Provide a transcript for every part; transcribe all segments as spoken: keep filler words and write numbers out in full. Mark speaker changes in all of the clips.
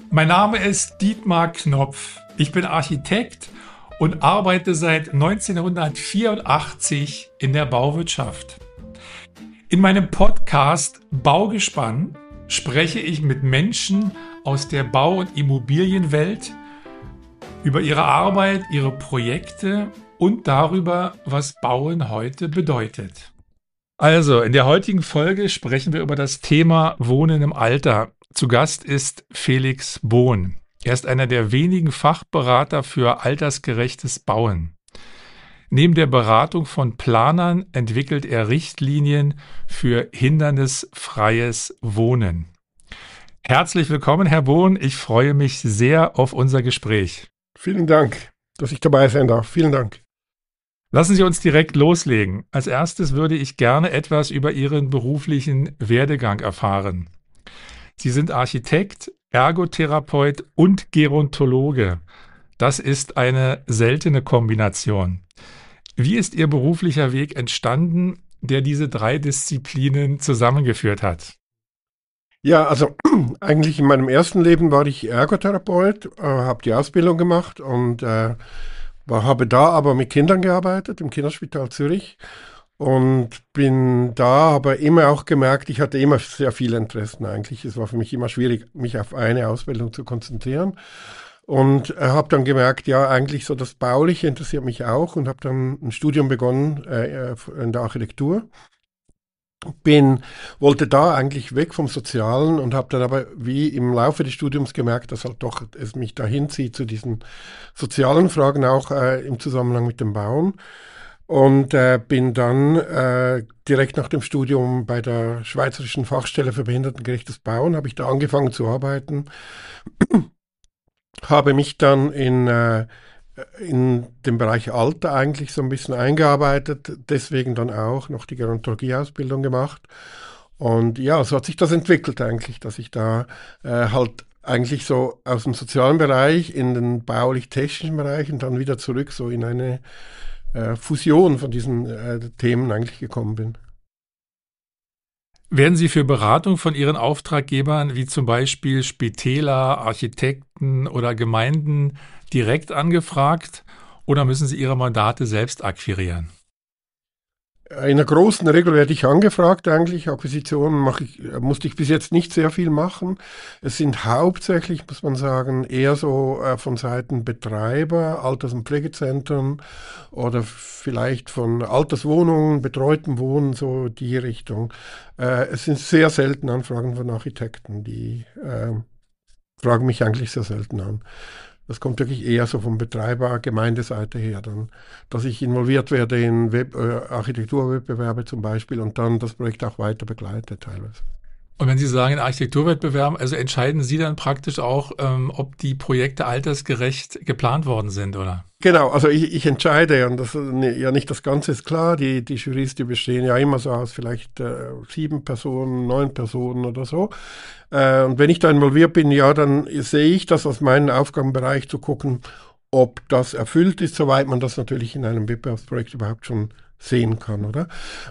Speaker 1: Mein Name ist Dietmar Knopf. Ich bin Architekt und arbeite seit neunzehnhundertvierundachtzig in der Bauwirtschaft. In meinem Podcast Baugespann spreche ich mit Menschen aus der Bau- und Immobilienwelt über ihre Arbeit, ihre Projekte und darüber, was Bauen heute bedeutet. Also, in der heutigen Folge sprechen wir über das Thema Wohnen im Alter. Zu Gast ist Felix Bohn. Er ist einer der wenigen Fachberater für altersgerechtes Bauen. Neben der Beratung von Planern entwickelt er Richtlinien für hindernisfreies Wohnen. Herzlich willkommen, Herr Bohn. Ich freue mich sehr auf unser Gespräch.
Speaker 2: Vielen Dank, dass ich dabei sein darf. Vielen Dank.
Speaker 1: Lassen Sie uns direkt loslegen. Als erstes würde ich gerne etwas über Ihren beruflichen Werdegang erfahren. Sie sind Architekt, Ergotherapeut und Gerontologe. Das ist eine seltene Kombination. Wie ist Ihr beruflicher Weg entstanden, der diese drei Disziplinen zusammengeführt hat?
Speaker 2: Ja, also eigentlich in meinem ersten Leben war ich Ergotherapeut, äh, habe die Ausbildung gemacht und äh, war, habe da aber mit Kindern gearbeitet, im Kinderspital Zürich. Und bin da aber immer auch gemerkt, ich hatte immer sehr viele Interessen eigentlich. Es war für mich immer schwierig, mich auf eine Ausbildung zu konzentrieren. Und äh, habe dann gemerkt, ja, eigentlich so das Bauliche interessiert mich auch und habe dann ein Studium begonnen äh, in der Architektur. Bin, wollte da eigentlich weg vom Sozialen und habe dann aber wie im Laufe des Studiums gemerkt, dass halt doch es mich dahin zieht zu diesen sozialen Fragen, auch äh, im Zusammenhang mit dem Bauen. Und äh, bin dann äh, direkt nach dem Studium bei der Schweizerischen Fachstelle für behindertengerechtes Bauen, habe ich da angefangen zu arbeiten, habe mich dann in, äh, in den Bereich Alter eigentlich so ein bisschen eingearbeitet, deswegen dann auch noch die Gerontologie-Ausbildung gemacht. Und ja, so hat sich das entwickelt eigentlich, dass ich da äh, halt eigentlich so aus dem sozialen Bereich in den baulich-technischen Bereich und dann wieder zurück so in eine Fusion von diesen äh, Themen eigentlich gekommen bin.
Speaker 1: Werden Sie für Beratung von Ihren Auftraggebern, wie zum Beispiel Spitäler, Architekten oder Gemeinden, direkt angefragt oder müssen Sie Ihre Mandate selbst akquirieren?
Speaker 2: In der großen Regel werde ich angefragt eigentlich. Akquisitionen mache ich, musste ich bis jetzt nicht sehr viel machen. Es sind hauptsächlich, muss man sagen, eher so äh, von Seiten Betreiber, Alters- und Pflegezentren oder vielleicht von Alterswohnungen, betreuten Wohnen, so die Richtung. Äh, es sind sehr selten Anfragen von Architekten, die äh, fragen mich eigentlich sehr selten an. Das kommt wirklich eher so vom Betreiber, Gemeindeseite her, dann, dass ich involviert werde in Web, äh, Architekturwettbewerbe zum Beispiel und dann das Projekt auch weiter begleite teilweise.
Speaker 1: Und wenn Sie sagen in Architekturwettbewerben, also entscheiden Sie dann praktisch auch, ähm, ob die Projekte altersgerecht geplant worden sind, oder?
Speaker 2: Genau, also ich, ich entscheide und das ja nicht das Ganze ist klar. Die, die Jurys, die bestehen ja immer so aus vielleicht äh, sieben Personen, neun Personen oder so. Äh, und wenn ich da involviert bin, ja, dann sehe ich das aus meinem Aufgabenbereich zu gucken, ob das erfüllt ist, soweit man das natürlich in einem Wettbewerbsprojekt überhaupt schon sehen kann, oder?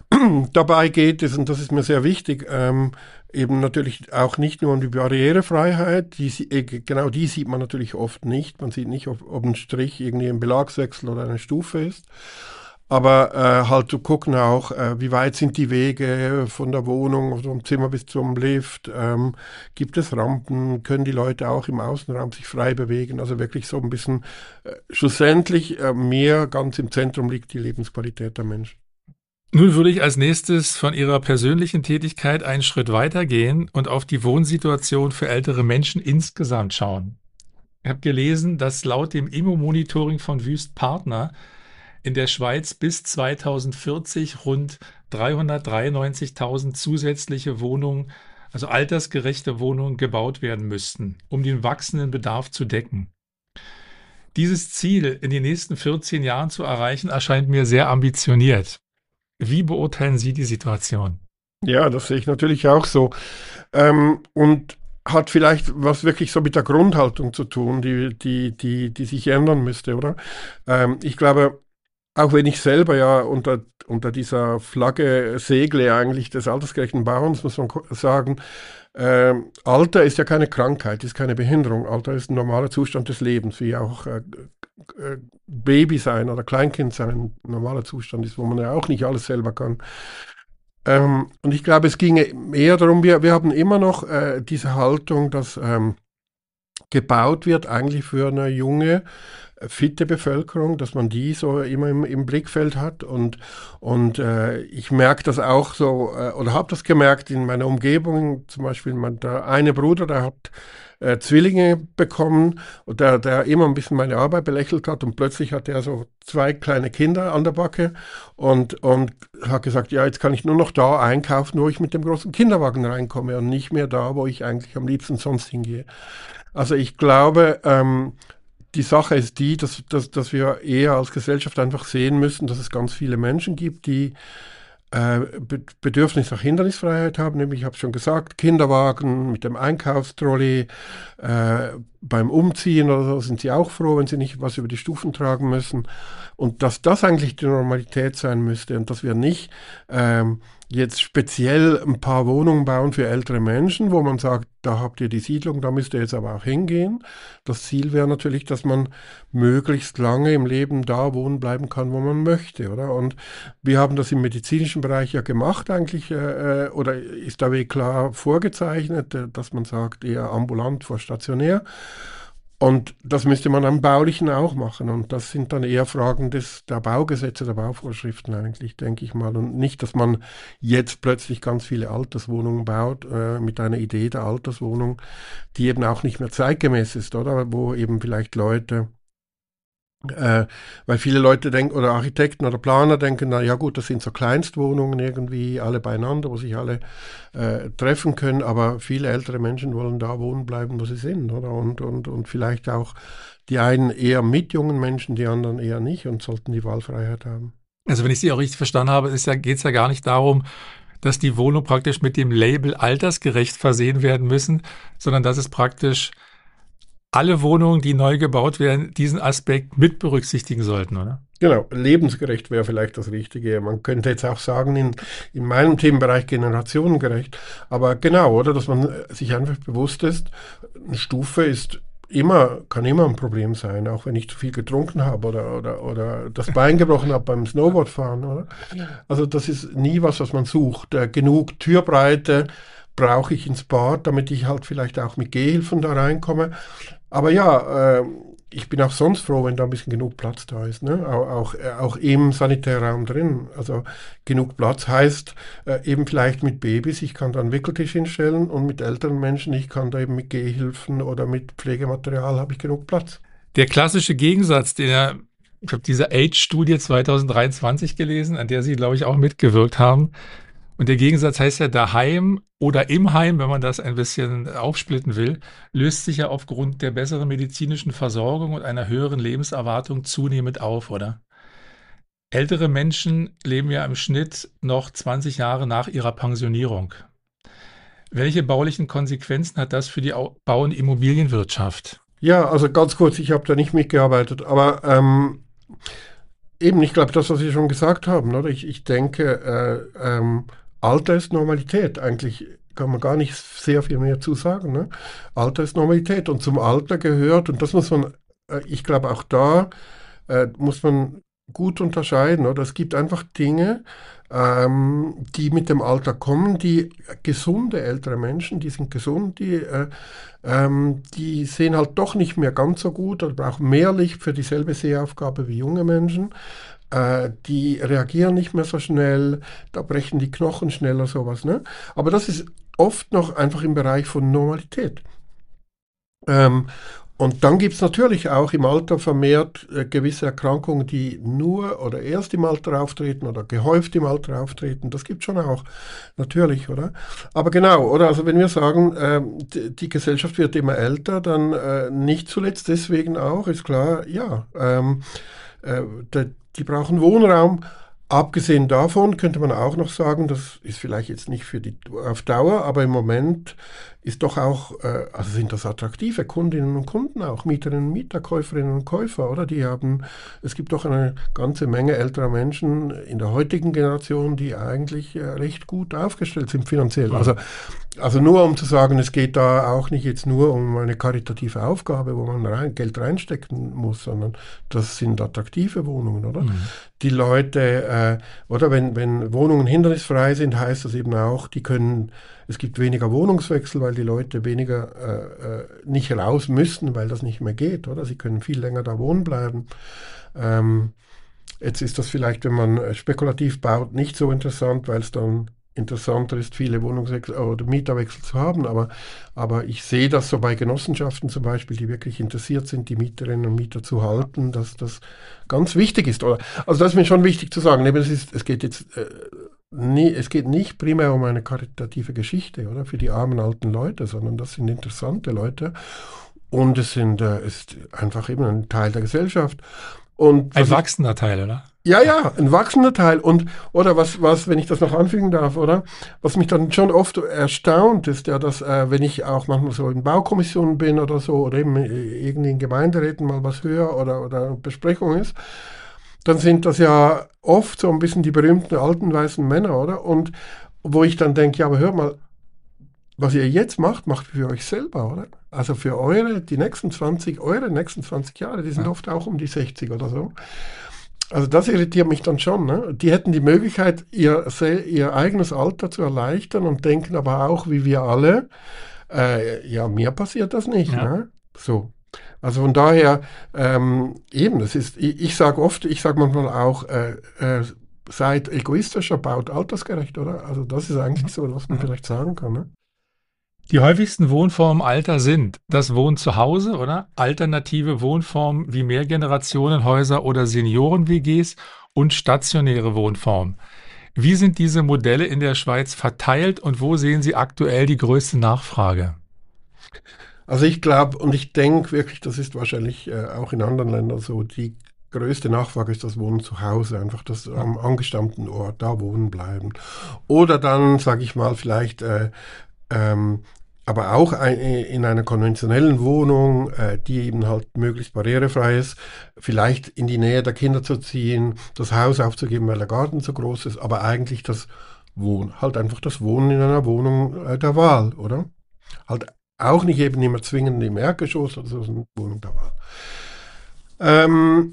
Speaker 2: Dabei geht es, und das ist mir sehr wichtig, ähm, eben natürlich auch nicht nur um die Barrierefreiheit, die, genau die sieht man natürlich oft nicht. Man sieht nicht, ob, ob ein Strich irgendwie ein Belagswechsel oder eine Stufe ist. Aber äh, halt zu gucken auch, äh, wie weit sind die Wege von der Wohnung, vom Zimmer bis zum Lift, ähm, gibt es Rampen, können die Leute auch im Außenraum sich frei bewegen, also wirklich so ein bisschen, äh, schlussendlich äh, mir ganz im Zentrum liegt die Lebensqualität der Menschen.
Speaker 1: Nun würde ich als nächstes von Ihrer persönlichen Tätigkeit einen Schritt weitergehen und auf die Wohnsituation für ältere Menschen insgesamt schauen. Ich habe gelesen, dass laut dem Immo-Monitoring von Wüst Partner in der Schweiz bis zweitausendvierzig rund dreihundertdreiundneunzigtausend zusätzliche Wohnungen, also altersgerechte Wohnungen, gebaut werden müssten, um den wachsenden Bedarf zu decken. Dieses Ziel in den nächsten vierzehn Jahren zu erreichen, erscheint mir sehr ambitioniert. Wie beurteilen Sie die Situation?
Speaker 2: Ja, das sehe ich natürlich auch so. Ähm, und hat vielleicht was wirklich so mit der Grundhaltung zu tun, die, die, die, die sich ändern müsste, oder? Ähm, ich glaube, auch wenn ich selber ja unter, unter dieser Flagge segle eigentlich des altersgerechten Bauens, muss man sagen, äh, Alter ist ja keine Krankheit, ist keine Behinderung. Alter ist ein normaler Zustand des Lebens, wie auch äh, äh, Baby sein oder Kleinkind sein ein normaler Zustand ist, wo man ja auch nicht alles selber kann. Ähm, und ich glaube, es ginge eher darum, wir, wir haben immer noch äh, diese Haltung, dass ähm, gebaut wird eigentlich für eine junge, fitte Bevölkerung, dass man die so immer im, im Blickfeld hat. Und, und äh, ich merke das auch so, äh, oder habe das gemerkt in meiner Umgebung, zum Beispiel mein, der eine Bruder, der hat äh, Zwillinge bekommen, und der, der immer ein bisschen meine Arbeit belächelt hat, und plötzlich hat er so zwei kleine Kinder an der Backe und, und hat gesagt, ja, jetzt kann ich nur noch da einkaufen, wo ich mit dem großen Kinderwagen reinkomme und nicht mehr da, wo ich eigentlich am liebsten sonst hingehe. Also ich glaube, ähm, die Sache ist die, dass, dass, dass wir eher als Gesellschaft einfach sehen müssen, dass es ganz viele Menschen gibt, die äh, Bedürfnis nach Hindernisfreiheit haben. Nämlich, ich habe schon gesagt, Kinderwagen mit dem Einkaufstrolley, äh, beim Umziehen oder so sind sie auch froh, wenn sie nicht was über die Stufen tragen müssen. Und dass das eigentlich die Normalität sein müsste und dass wir nicht ähm, jetzt speziell ein paar Wohnungen bauen für ältere Menschen, wo man sagt, da habt ihr die Siedlung, da müsst ihr jetzt aber auch hingehen. Das Ziel wäre natürlich, dass man möglichst lange im Leben da wohnen bleiben kann, wo man möchte, oder? Und wir haben das im medizinischen Bereich ja gemacht eigentlich, äh, oder ist der Weg klar vorgezeichnet, äh, dass man sagt, eher ambulant vor stationär. Und das müsste man am Baulichen auch machen. Und das sind dann eher Fragen des, der Baugesetze, der Bauvorschriften eigentlich, denke ich mal. Und nicht, dass man jetzt plötzlich ganz viele Alterswohnungen baut, äh, mit einer Idee der Alterswohnung, die eben auch nicht mehr zeitgemäß ist, oder? Wo eben vielleicht Leute, äh, weil viele Leute denken, oder Architekten oder Planer denken, na ja gut, das sind so Kleinstwohnungen irgendwie, alle beieinander, wo sich alle äh, treffen können, aber viele ältere Menschen wollen da wohnen bleiben, wo sie sind, oder? Und, und, und vielleicht auch die einen eher mit jungen Menschen, die anderen eher nicht, und sollten die Wahlfreiheit haben.
Speaker 1: Also wenn ich Sie auch richtig verstanden habe, ist ja, geht es ja gar nicht darum, dass die Wohnungen praktisch mit dem Label altersgerecht versehen werden müssen, sondern dass es praktisch alle Wohnungen, die neu gebaut werden, diesen Aspekt mit berücksichtigen sollten, oder?
Speaker 2: Genau, lebensgerecht wäre vielleicht das Richtige. Man könnte jetzt auch sagen, in, in meinem Themenbereich generationengerecht. Aber genau, oder, dass man sich einfach bewusst ist, eine Stufe ist immer, kann immer ein Problem sein, auch wenn ich zu viel getrunken habe oder, oder, oder das Bein gebrochen habe beim Snowboardfahren, oder? Also das ist nie was, was man sucht. Äh, genug Türbreite brauche ich ins Bad, damit ich halt vielleicht auch mit Gehhilfen da reinkomme. Aber ja, äh, ich bin auch sonst froh, wenn da ein bisschen genug Platz da ist, ne? Auch, auch, äh, auch im Sanitärraum drin. Also genug Platz heißt äh, eben vielleicht mit Babys, ich kann da einen Wickeltisch hinstellen, und mit älteren Menschen, ich kann da eben mit Gehhilfen oder mit Pflegematerial, habe ich genug Platz.
Speaker 1: Der klassische Gegensatz, den er, ich habe diese Age-Studie zwanzig dreiundzwanzig gelesen, an der Sie, glaube ich, auch mitgewirkt haben. Und der Gegensatz heißt ja daheim oder im Heim, wenn man das ein bisschen aufsplitten will, löst sich ja aufgrund der besseren medizinischen Versorgung und einer höheren Lebenserwartung zunehmend auf, oder? Ältere Menschen leben ja im Schnitt noch zwanzig Jahre nach ihrer Pensionierung. Welche baulichen Konsequenzen hat das für die Bau- und Immobilienwirtschaft?
Speaker 2: Ja, also ganz kurz, ich habe da nicht mitgearbeitet, aber ähm, eben, ich glaube, das, was Sie schon gesagt haben, oder? Ich, ich denke, äh, ähm, Alter ist Normalität. Eigentlich kann man gar nicht sehr viel mehr zu sagen, ne? Alter ist Normalität, und zum Alter gehört, und das muss man, äh, ich glaube, auch da äh, muss man gut unterscheiden, oder? Es gibt einfach Dinge, ähm, die mit dem Alter kommen, die gesunde ältere Menschen, die sind gesund, die, äh, ähm, die sehen halt doch nicht mehr ganz so gut oder brauchen mehr Licht für dieselbe Sehaufgabe wie junge Menschen. Äh, die reagieren nicht mehr so schnell, da brechen die Knochen schneller, sowas, ne? Aber das ist oft noch einfach im Bereich von Normalität. Ähm, und dann gibt es natürlich auch im Alter vermehrt äh, gewisse Erkrankungen, die nur oder erst im Alter auftreten oder gehäuft im Alter auftreten. Das gibt es schon auch, natürlich, oder? Aber genau, oder? Also wenn wir sagen, äh, die, die Gesellschaft wird immer älter, dann äh, nicht zuletzt deswegen auch, ist klar, ja, ähm, äh, der, die brauchen Wohnraum. Abgesehen davon könnte man auch noch sagen, das ist vielleicht jetzt nicht für die auf Dauer, aber im Moment ist doch auch, äh, also sind das attraktive Kundinnen und Kunden auch, Mieterinnen und Mieter, Käuferinnen und Käufer, oder? Die haben, es gibt doch eine ganze Menge älterer Menschen in der heutigen Generation, die eigentlich äh, recht gut aufgestellt sind finanziell.
Speaker 1: Mhm.
Speaker 2: Also, also nur um zu sagen, es geht da auch nicht jetzt nur um eine karitative Aufgabe, wo man rein, Geld reinstecken muss, sondern das sind attraktive Wohnungen, oder?
Speaker 1: Mhm.
Speaker 2: Die Leute, äh, oder wenn, wenn Wohnungen hindernisfrei sind, heißt das eben auch, die können, es gibt weniger Wohnungswechsel, weil die Leute weniger äh, äh, nicht raus müssen, weil das nicht mehr geht, oder? Sie können viel länger da wohnen bleiben. Ähm, jetzt ist das vielleicht, wenn man äh, spekulativ baut, nicht so interessant, weil es dann interessanter ist, viele Wohnungswechsel oder Mieterwechsel zu haben, aber, aber ich sehe das so bei Genossenschaften zum Beispiel, die wirklich interessiert sind, die Mieterinnen und Mieter zu halten, dass das ganz wichtig ist. Oder? Also das ist mir schon wichtig zu sagen. Eben, es, ist, es geht jetzt äh, nie, es geht nicht primär um eine karitative Geschichte, oder, für die armen alten Leute, sondern das sind interessante Leute und es sind, äh, ist einfach eben ein Teil der Gesellschaft. Und
Speaker 1: Ein
Speaker 2: was ich-
Speaker 1: wachsender Teil, oder?
Speaker 2: ja, ja, ein wachsender Teil. Und, oder was, was, wenn ich das noch anfügen darf, oder? Was mich dann schon oft erstaunt, ist ja, dass, äh, wenn ich auch manchmal so in Baukommissionen bin oder so, oder eben äh, irgendwie in Gemeinderäten mal was höre oder, oder Besprechung ist, dann sind das ja oft so ein bisschen die berühmten alten weißen Männer, oder? Und wo ich dann denke, ja, aber hör mal, was ihr jetzt macht, macht für euch selber, oder? Also für eure, die nächsten zwanzig, eure nächsten zwanzig Jahre, die sind
Speaker 1: Ja.
Speaker 2: oft auch um die sechzig oder so. Also das irritiert mich dann schon. Ne? Die hätten die Möglichkeit, ihr, ihr eigenes Alter zu erleichtern und denken aber auch, wie wir alle, äh, ja, mir passiert das nicht.
Speaker 1: Ja.
Speaker 2: Ne? So. Also von daher, ähm, eben, das ist, ich, ich sage oft, ich sage manchmal auch, äh, äh, seid egoistischer, baut altersgerecht, oder? Also das ist eigentlich so, was man
Speaker 1: Ja.
Speaker 2: vielleicht sagen kann. Ne?
Speaker 1: Die häufigsten Wohnformen im Alter sind das Wohnen zu Hause, oder? Alternative Wohnformen wie Mehrgenerationenhäuser oder Senioren-W Gs und stationäre Wohnformen. Wie sind diese Modelle in der Schweiz verteilt und wo sehen Sie aktuell die größte Nachfrage?
Speaker 2: Also ich glaube und ich denke wirklich, das ist wahrscheinlich äh, auch in anderen Ländern so, die größte Nachfrage ist das Wohnen zu Hause, einfach das am angestammten Ort, da wohnen bleiben. Oder dann, sage ich mal, vielleicht äh, ähm, aber auch ein, in einer konventionellen Wohnung, äh, die eben halt möglichst barrierefrei ist, vielleicht in die Nähe der Kinder zu ziehen, das Haus aufzugeben, weil der Garten so groß ist, aber eigentlich das Wohnen, halt einfach das Wohnen in einer Wohnung äh, der Wahl, oder? Halt auch nicht eben immer zwingend im Erdgeschoss oder so, sondern Wohnung der Wahl. Ähm,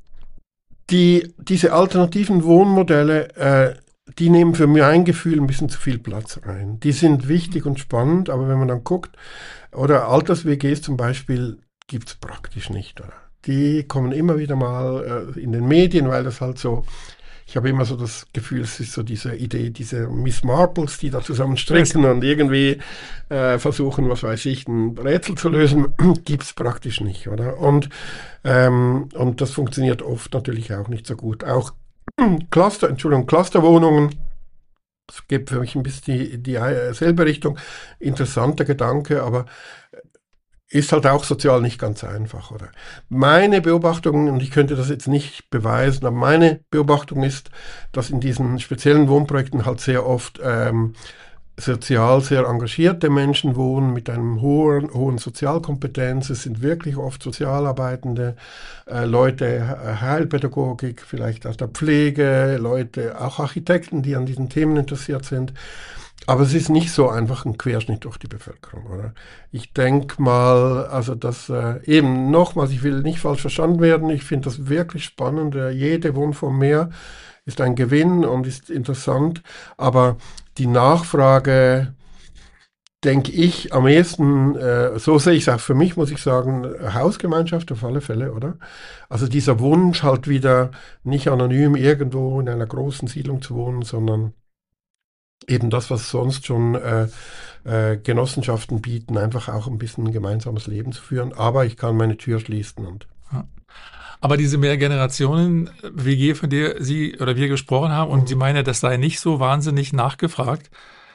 Speaker 2: die, diese alternativen Wohnmodelle, äh, die nehmen für mein Gefühl ein bisschen zu viel Platz ein. Die sind wichtig und spannend, aber wenn man dann guckt, oder Alters-W Gs zum Beispiel, gibt es praktisch nicht, oder? Die kommen immer wieder mal äh, in den Medien, weil das halt so, ich habe immer so das Gefühl, es ist so diese Idee, diese Miss Marples, die da zusammen stricken und irgendwie äh, versuchen, was weiß ich, ein Rätsel zu lösen, gibt es praktisch nicht, oder? Und, ähm, und das funktioniert oft natürlich auch nicht so gut. Auch Cluster, Entschuldigung, Clusterwohnungen, das geht für mich ein bisschen die, die selbe Richtung. Interessanter Gedanke, aber ist halt auch sozial nicht ganz einfach, oder? Meine Beobachtung, und ich könnte das jetzt nicht beweisen, aber meine Beobachtung ist, dass in diesen speziellen Wohnprojekten halt sehr oft ähm, sozial sehr engagierte Menschen wohnen mit einem hohen, hohen Sozialkompetenz. Es sind wirklich oft Sozialarbeitende, äh, Leute, äh, Heilpädagogik, vielleicht aus der Pflege, Leute, auch Architekten, die an diesen Themen interessiert sind. Aber es ist nicht so einfach ein Querschnitt durch die Bevölkerung, oder? Ich denke mal, also das äh, eben nochmals, ich will nicht falsch verstanden werden, ich finde das wirklich spannend. Äh, jede Wohnform mehr ist ein Gewinn und ist interessant, aber die Nachfrage, denke ich, am ehesten, äh, so sehe ich es auch für mich, muss ich sagen, Hausgemeinschaft auf alle Fälle, oder? Also dieser Wunsch halt wieder nicht anonym irgendwo in einer großen Siedlung zu wohnen, sondern eben das, was sonst schon äh, äh, Genossenschaften bieten, einfach auch ein bisschen ein gemeinsames Leben zu führen. Aber ich kann meine Tür schließen und
Speaker 1: Ja. Aber diese Mehrgenerationen-W G, von der Sie oder wir gesprochen haben, und Sie meinen ja, das sei nicht so wahnsinnig nachgefragt.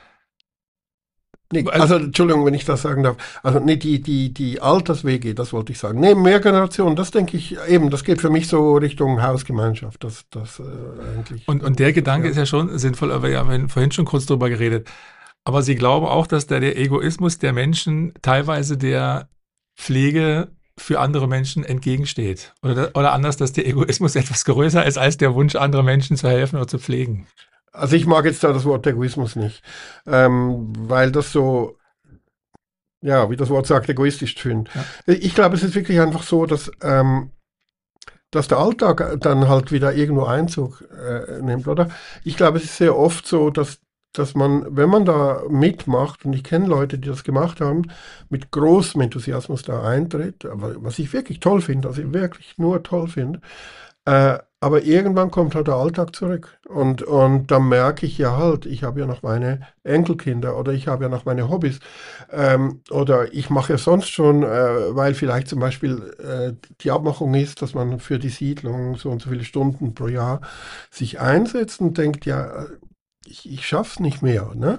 Speaker 2: Nee,
Speaker 1: Also-
Speaker 2: also Entschuldigung, wenn ich das sagen darf. Also nee, die, die, die Alters-W G, das wollte ich sagen. Nee, Mehrgeneration, das denke ich eben, das geht für mich so Richtung Hausgemeinschaft. Das, das äh, eigentlich.
Speaker 1: Und, und der Gedanke
Speaker 2: Ja.
Speaker 1: ist ja schon sinnvoll, aber wir haben vorhin schon kurz drüber geredet. Aber Sie glauben auch, dass da der Egoismus der Menschen teilweise der Pflege für andere Menschen entgegensteht. Oder, oder anders, dass der Egoismus etwas größer ist als der Wunsch, andere Menschen zu helfen oder zu pflegen.
Speaker 2: Also ich mag jetzt da das Wort Egoismus nicht, ähm, weil das so, ja, wie das Wort sagt, egoistisch tönt.
Speaker 1: Ja.
Speaker 2: Ich glaube, es ist wirklich einfach so, dass, ähm, dass der Alltag dann halt wieder irgendwo Einzug äh, nimmt, oder? Ich glaube, es ist sehr oft so, dass, dass man, wenn man da mitmacht, und ich kenne Leute, die das gemacht haben, mit großem Enthusiasmus da eintritt, aber was ich wirklich toll finde, was ich wirklich nur toll finde, äh, aber irgendwann kommt halt der Alltag zurück. Und, und dann merke ich ja halt, ich habe ja noch meine Enkelkinder oder ich habe ja noch meine Hobbys. Ähm, oder ich mache ja sonst schon, äh, weil vielleicht zum Beispiel äh, die Abmachung ist, dass man für die Siedlung so und so viele Stunden pro Jahr sich einsetzt und denkt, ja, ich, ich schaff's nicht mehr. Ne?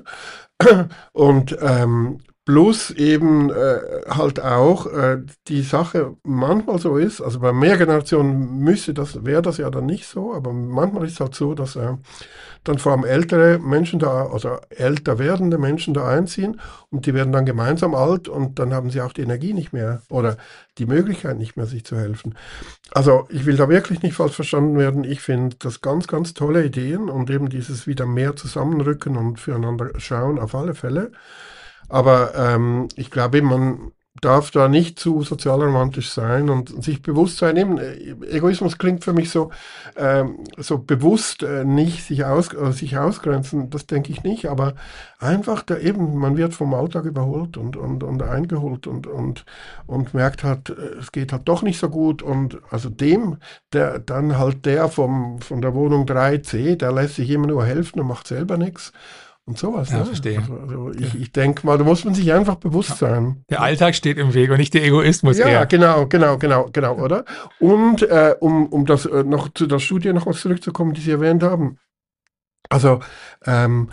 Speaker 2: Und ähm, plus eben äh, halt auch äh, die Sache manchmal so ist, also bei Mehrgenerationen müsste das, wäre das ja dann nicht so, aber manchmal ist es halt so, dass äh, dann vor allem ältere Menschen da, also älter werdende Menschen da einziehen und die werden dann gemeinsam alt und dann haben sie auch die Energie nicht mehr oder die Möglichkeit nicht mehr, sich zu helfen. Also ich will da wirklich nicht falsch verstanden werden. Ich finde das ganz, ganz tolle Ideen und eben dieses wieder mehr zusammenrücken und füreinander schauen auf alle Fälle. Aber ähm, ich glaube, man darf da nicht zu sozialromantisch sein und sich bewusst sein. Eben, Egoismus klingt für mich so, ähm, so bewusst äh, nicht sich, aus, äh, sich ausgrenzen, das denke ich nicht, aber einfach da eben, man wird vom Alltag überholt und, und, und eingeholt und, und, und merkt halt, es geht halt doch nicht so gut und also dem, der dann halt der vom, von der Wohnung drei c, der lässt sich immer nur helfen und macht selber nichts. Und sowas,
Speaker 1: Ja,
Speaker 2: ne?
Speaker 1: verstehe.
Speaker 2: Also, also ich, ich denke mal, da muss man sich einfach bewusst sein.
Speaker 1: Der Alltag steht im Weg und nicht der Egoismus
Speaker 2: Ja,
Speaker 1: eher.
Speaker 2: genau, genau, genau, genau, oder? Und äh, um, um das äh, noch zu der Studie noch was zurückzukommen, die Sie erwähnt haben. Also, ähm,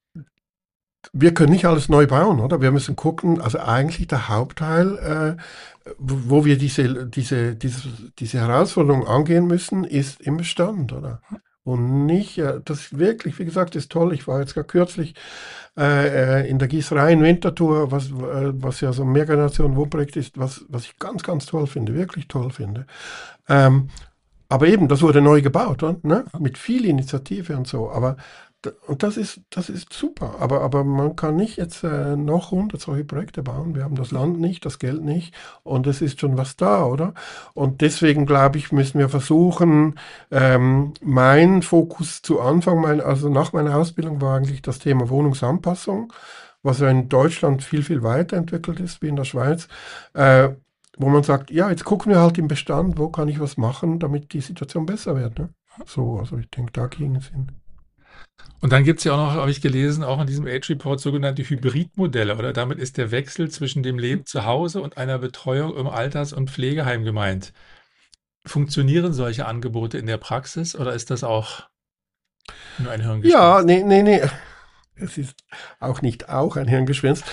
Speaker 2: wir können nicht alles neu bauen, oder? Wir müssen gucken, also eigentlich der Hauptteil, äh, wo wir diese, diese, diese, diese Herausforderung angehen müssen, ist im Bestand, oder? Und nicht, äh, das ist wirklich, wie gesagt, ist toll. Ich war jetzt gar kürzlich äh, in der Gießerei in Winterthur, was, äh, was ja so ein Mehrgenerationen-Wohnprojekt ist, was, was ich ganz, ganz toll finde, wirklich toll finde. Ähm, aber eben, das wurde neu gebaut, oder? Ne? Mit viel Initiative und so. Aber und das ist, das ist super. Aber, aber man kann nicht jetzt äh, noch hundert solche Projekte bauen. Wir haben das Land nicht, das Geld nicht. Und es ist schon was da, oder? Und deswegen, glaube ich, müssen wir versuchen, ähm, mein Fokus zu Anfang, mein, also nach meiner Ausbildung war eigentlich das Thema Wohnungsanpassung, was ja in Deutschland viel, viel weiterentwickelt ist wie in der Schweiz. Äh, wo man sagt, ja, jetzt gucken wir halt im Bestand, wo kann ich was machen, damit die Situation besser wird. Ne? So, also ich denke, da ging es hin.
Speaker 1: Und dann gibt es ja auch noch, habe ich gelesen, auch in diesem Age Report sogenannte Hybridmodelle, oder? Damit ist der Wechsel zwischen dem Leben zu Hause und einer Betreuung im Alters- und Pflegeheim gemeint. Funktionieren solche Angebote in der Praxis oder ist das auch nur ein Hirngespinst?
Speaker 2: Ja, nee, nee, nee. Es ist auch nicht auch ein Hirngespinst,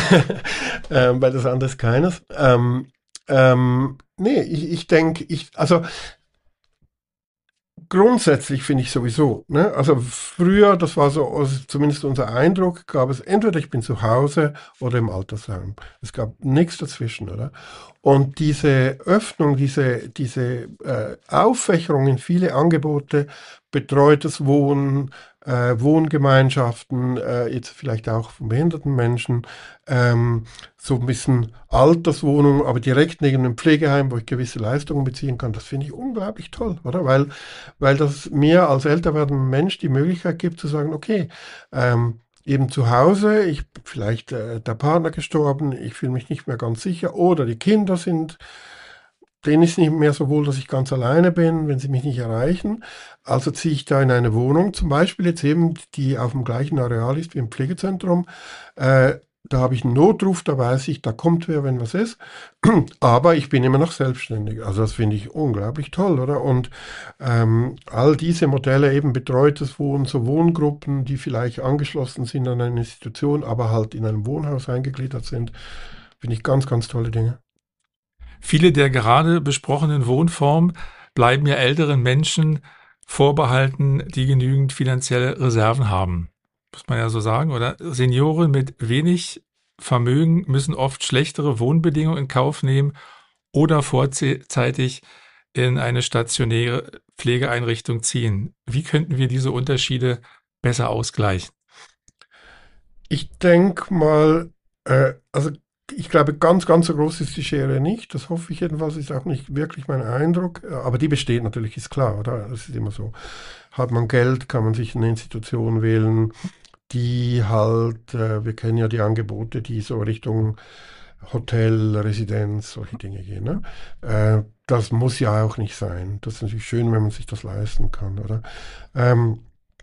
Speaker 2: ähm, weil das andere ist keines. Ähm, ähm, nee, ich, ich denke, ich, also grundsätzlich finde ich sowieso, ne? Also früher, das war so, also zumindest unser Eindruck, gab es entweder ich bin zu Hause oder im Altersheim. Es gab nichts dazwischen, oder? Und diese Öffnung, diese, diese äh, Auffächerung in viele Angebote, betreutes Wohnen, äh, Wohngemeinschaften, äh, jetzt vielleicht auch von behinderten Menschen, ähm, so ein bisschen Alterswohnung, aber direkt neben einem Pflegeheim, wo ich gewisse Leistungen beziehen kann, das finde ich unglaublich toll, oder? Weil, weil das mir als älter werdender Mensch die Möglichkeit gibt zu sagen, okay, ähm, eben zu Hause, ich vielleicht äh, der Partner gestorben, ich fühle mich nicht mehr ganz sicher oder die Kinder sind, denen ist nicht mehr so wohl, dass ich ganz alleine bin, wenn sie mich nicht erreichen. Also ziehe ich da in eine Wohnung, zum Beispiel jetzt eben, die auf dem gleichen Areal ist wie im Pflegezentrum. Äh, da habe ich einen Notruf, da weiß ich, da kommt wer, wenn was ist. Aber ich bin immer noch selbstständig. Also das finde ich unglaublich toll, oder? Und ähm, all diese Modelle, eben betreutes Wohnen, so Wohngruppen, die vielleicht angeschlossen sind an eine Institution, aber halt in einem Wohnhaus eingegliedert sind, finde ich ganz, ganz tolle Dinge.
Speaker 1: Viele der gerade besprochenen Wohnformen bleiben ja älteren Menschen vorbehalten, die genügend finanzielle Reserven haben. muss man ja so sagen, oder? Senioren mit wenig Vermögen müssen oft schlechtere Wohnbedingungen in Kauf nehmen oder vorzeitig in eine stationäre Pflegeeinrichtung ziehen. Wie könnten wir diese Unterschiede besser ausgleichen?
Speaker 2: Ich denke mal, äh, also ich glaube, ganz, ganz so groß ist die Schere nicht. Das hoffe ich jedenfalls, ist auch nicht wirklich mein Eindruck. Äh, Aber die besteht natürlich, ist klar, oder? Das ist immer so. Hat man Geld, kann man sich eine Institution wählen, die halt, äh, wir kennen ja die Angebote, die so Richtung Hotel, Residenz, solche Dinge gehen. Ne? Äh, das muss ja auch nicht sein. Das ist natürlich schön, wenn man sich das leisten kann, oder? Ähm,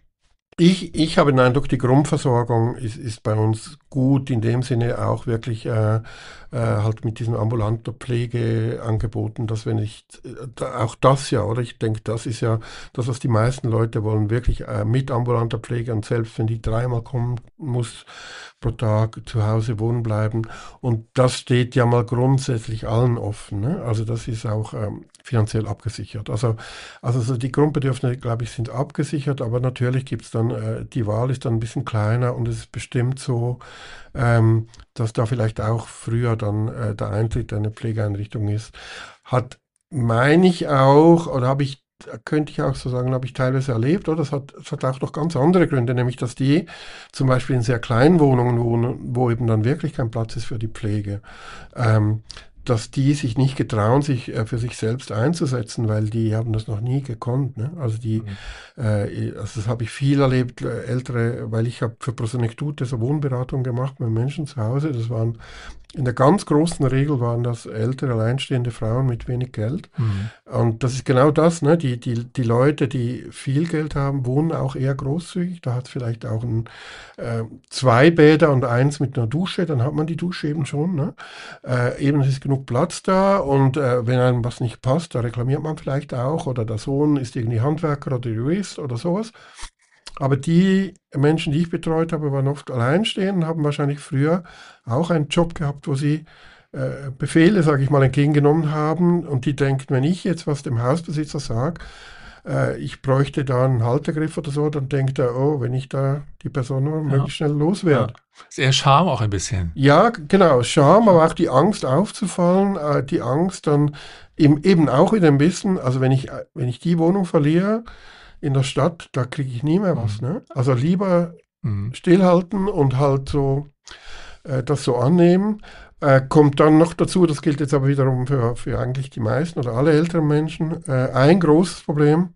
Speaker 2: ich, ich habe den Eindruck, die Grundversorgung ist, ist bei uns gut, in dem Sinne auch wirklich äh, äh, halt mit diesen ambulanten Pflegeangeboten, dass wenn ich, äh, auch das ja, oder ich denke, das ist ja das, was die meisten Leute wollen, wirklich äh, mit ambulanter Pflege und selbst wenn die dreimal kommen muss pro Tag zu Hause wohnen bleiben und das steht ja mal grundsätzlich allen offen, ne? Also das ist auch ähm, finanziell abgesichert. Also also so die Grundbedürfnisse, glaube ich, sind abgesichert, aber natürlich gibt es dann, äh, die Wahl ist dann ein bisschen kleiner und es ist bestimmt so, ähm, dass da vielleicht auch früher dann äh, der Eintritt in eine Pflegeeinrichtung ist. Hat, meine ich auch, oder habe ich, könnte ich auch so sagen, habe ich teilweise erlebt, oder? Das hat, das hat auch noch ganz andere Gründe, nämlich dass die zum Beispiel in sehr kleinen Wohnungen wohnen, wo eben dann wirklich kein Platz ist für die Pflege. Ähm, dass die sich nicht getrauen, sich äh, für sich selbst einzusetzen, weil die haben das noch nie gekonnt. Ne? Also die,
Speaker 1: Mhm.
Speaker 2: äh, also das habe ich viel erlebt, äh, ältere, weil ich habe für Prosenektute so Wohnberatung gemacht mit Menschen zu Hause. Das waren in der ganz großen Regel waren das ältere, alleinstehende Frauen mit wenig Geld.
Speaker 1: Mhm.
Speaker 2: Und das ist genau das, ne? Die, die, die Leute, die viel Geld haben, wohnen auch eher großzügig. Da hat es vielleicht auch ein, äh, zwei Bäder und eins mit einer Dusche, dann hat man die Dusche eben schon. Ne? Äh, eben es ist genug Platz da und äh, wenn einem was nicht passt, da reklamiert man vielleicht auch oder der Sohn ist irgendwie Handwerker oder Jurist oder sowas. Aber die Menschen, die ich betreut habe, waren oft alleinstehend und haben wahrscheinlich früher auch einen Job gehabt, wo sie äh, Befehle, sage ich mal, entgegengenommen haben und die denken, wenn ich jetzt was dem Hausbesitzer sage, äh, ich bräuchte da einen Haltegriff oder so, dann denkt er, oh, wenn ich da die Person nur
Speaker 1: Ja.
Speaker 2: möglichst schnell
Speaker 1: Ja.
Speaker 2: loswerde.
Speaker 1: Ist eher Scham auch ein bisschen.
Speaker 2: Ja, genau, Scham, aber auch die Angst aufzufallen, äh, die Angst dann eben, eben auch in dem Wissen, also wenn ich, äh, wenn ich die Wohnung verliere in der Stadt, da kriege ich nie mehr was.
Speaker 1: Mhm.
Speaker 2: Ne? Also lieber
Speaker 1: Mhm.
Speaker 2: stillhalten und halt so äh, das so annehmen. Äh, kommt dann noch dazu, das gilt jetzt aber wiederum für, für eigentlich die meisten oder alle älteren Menschen, äh, ein großes Problem.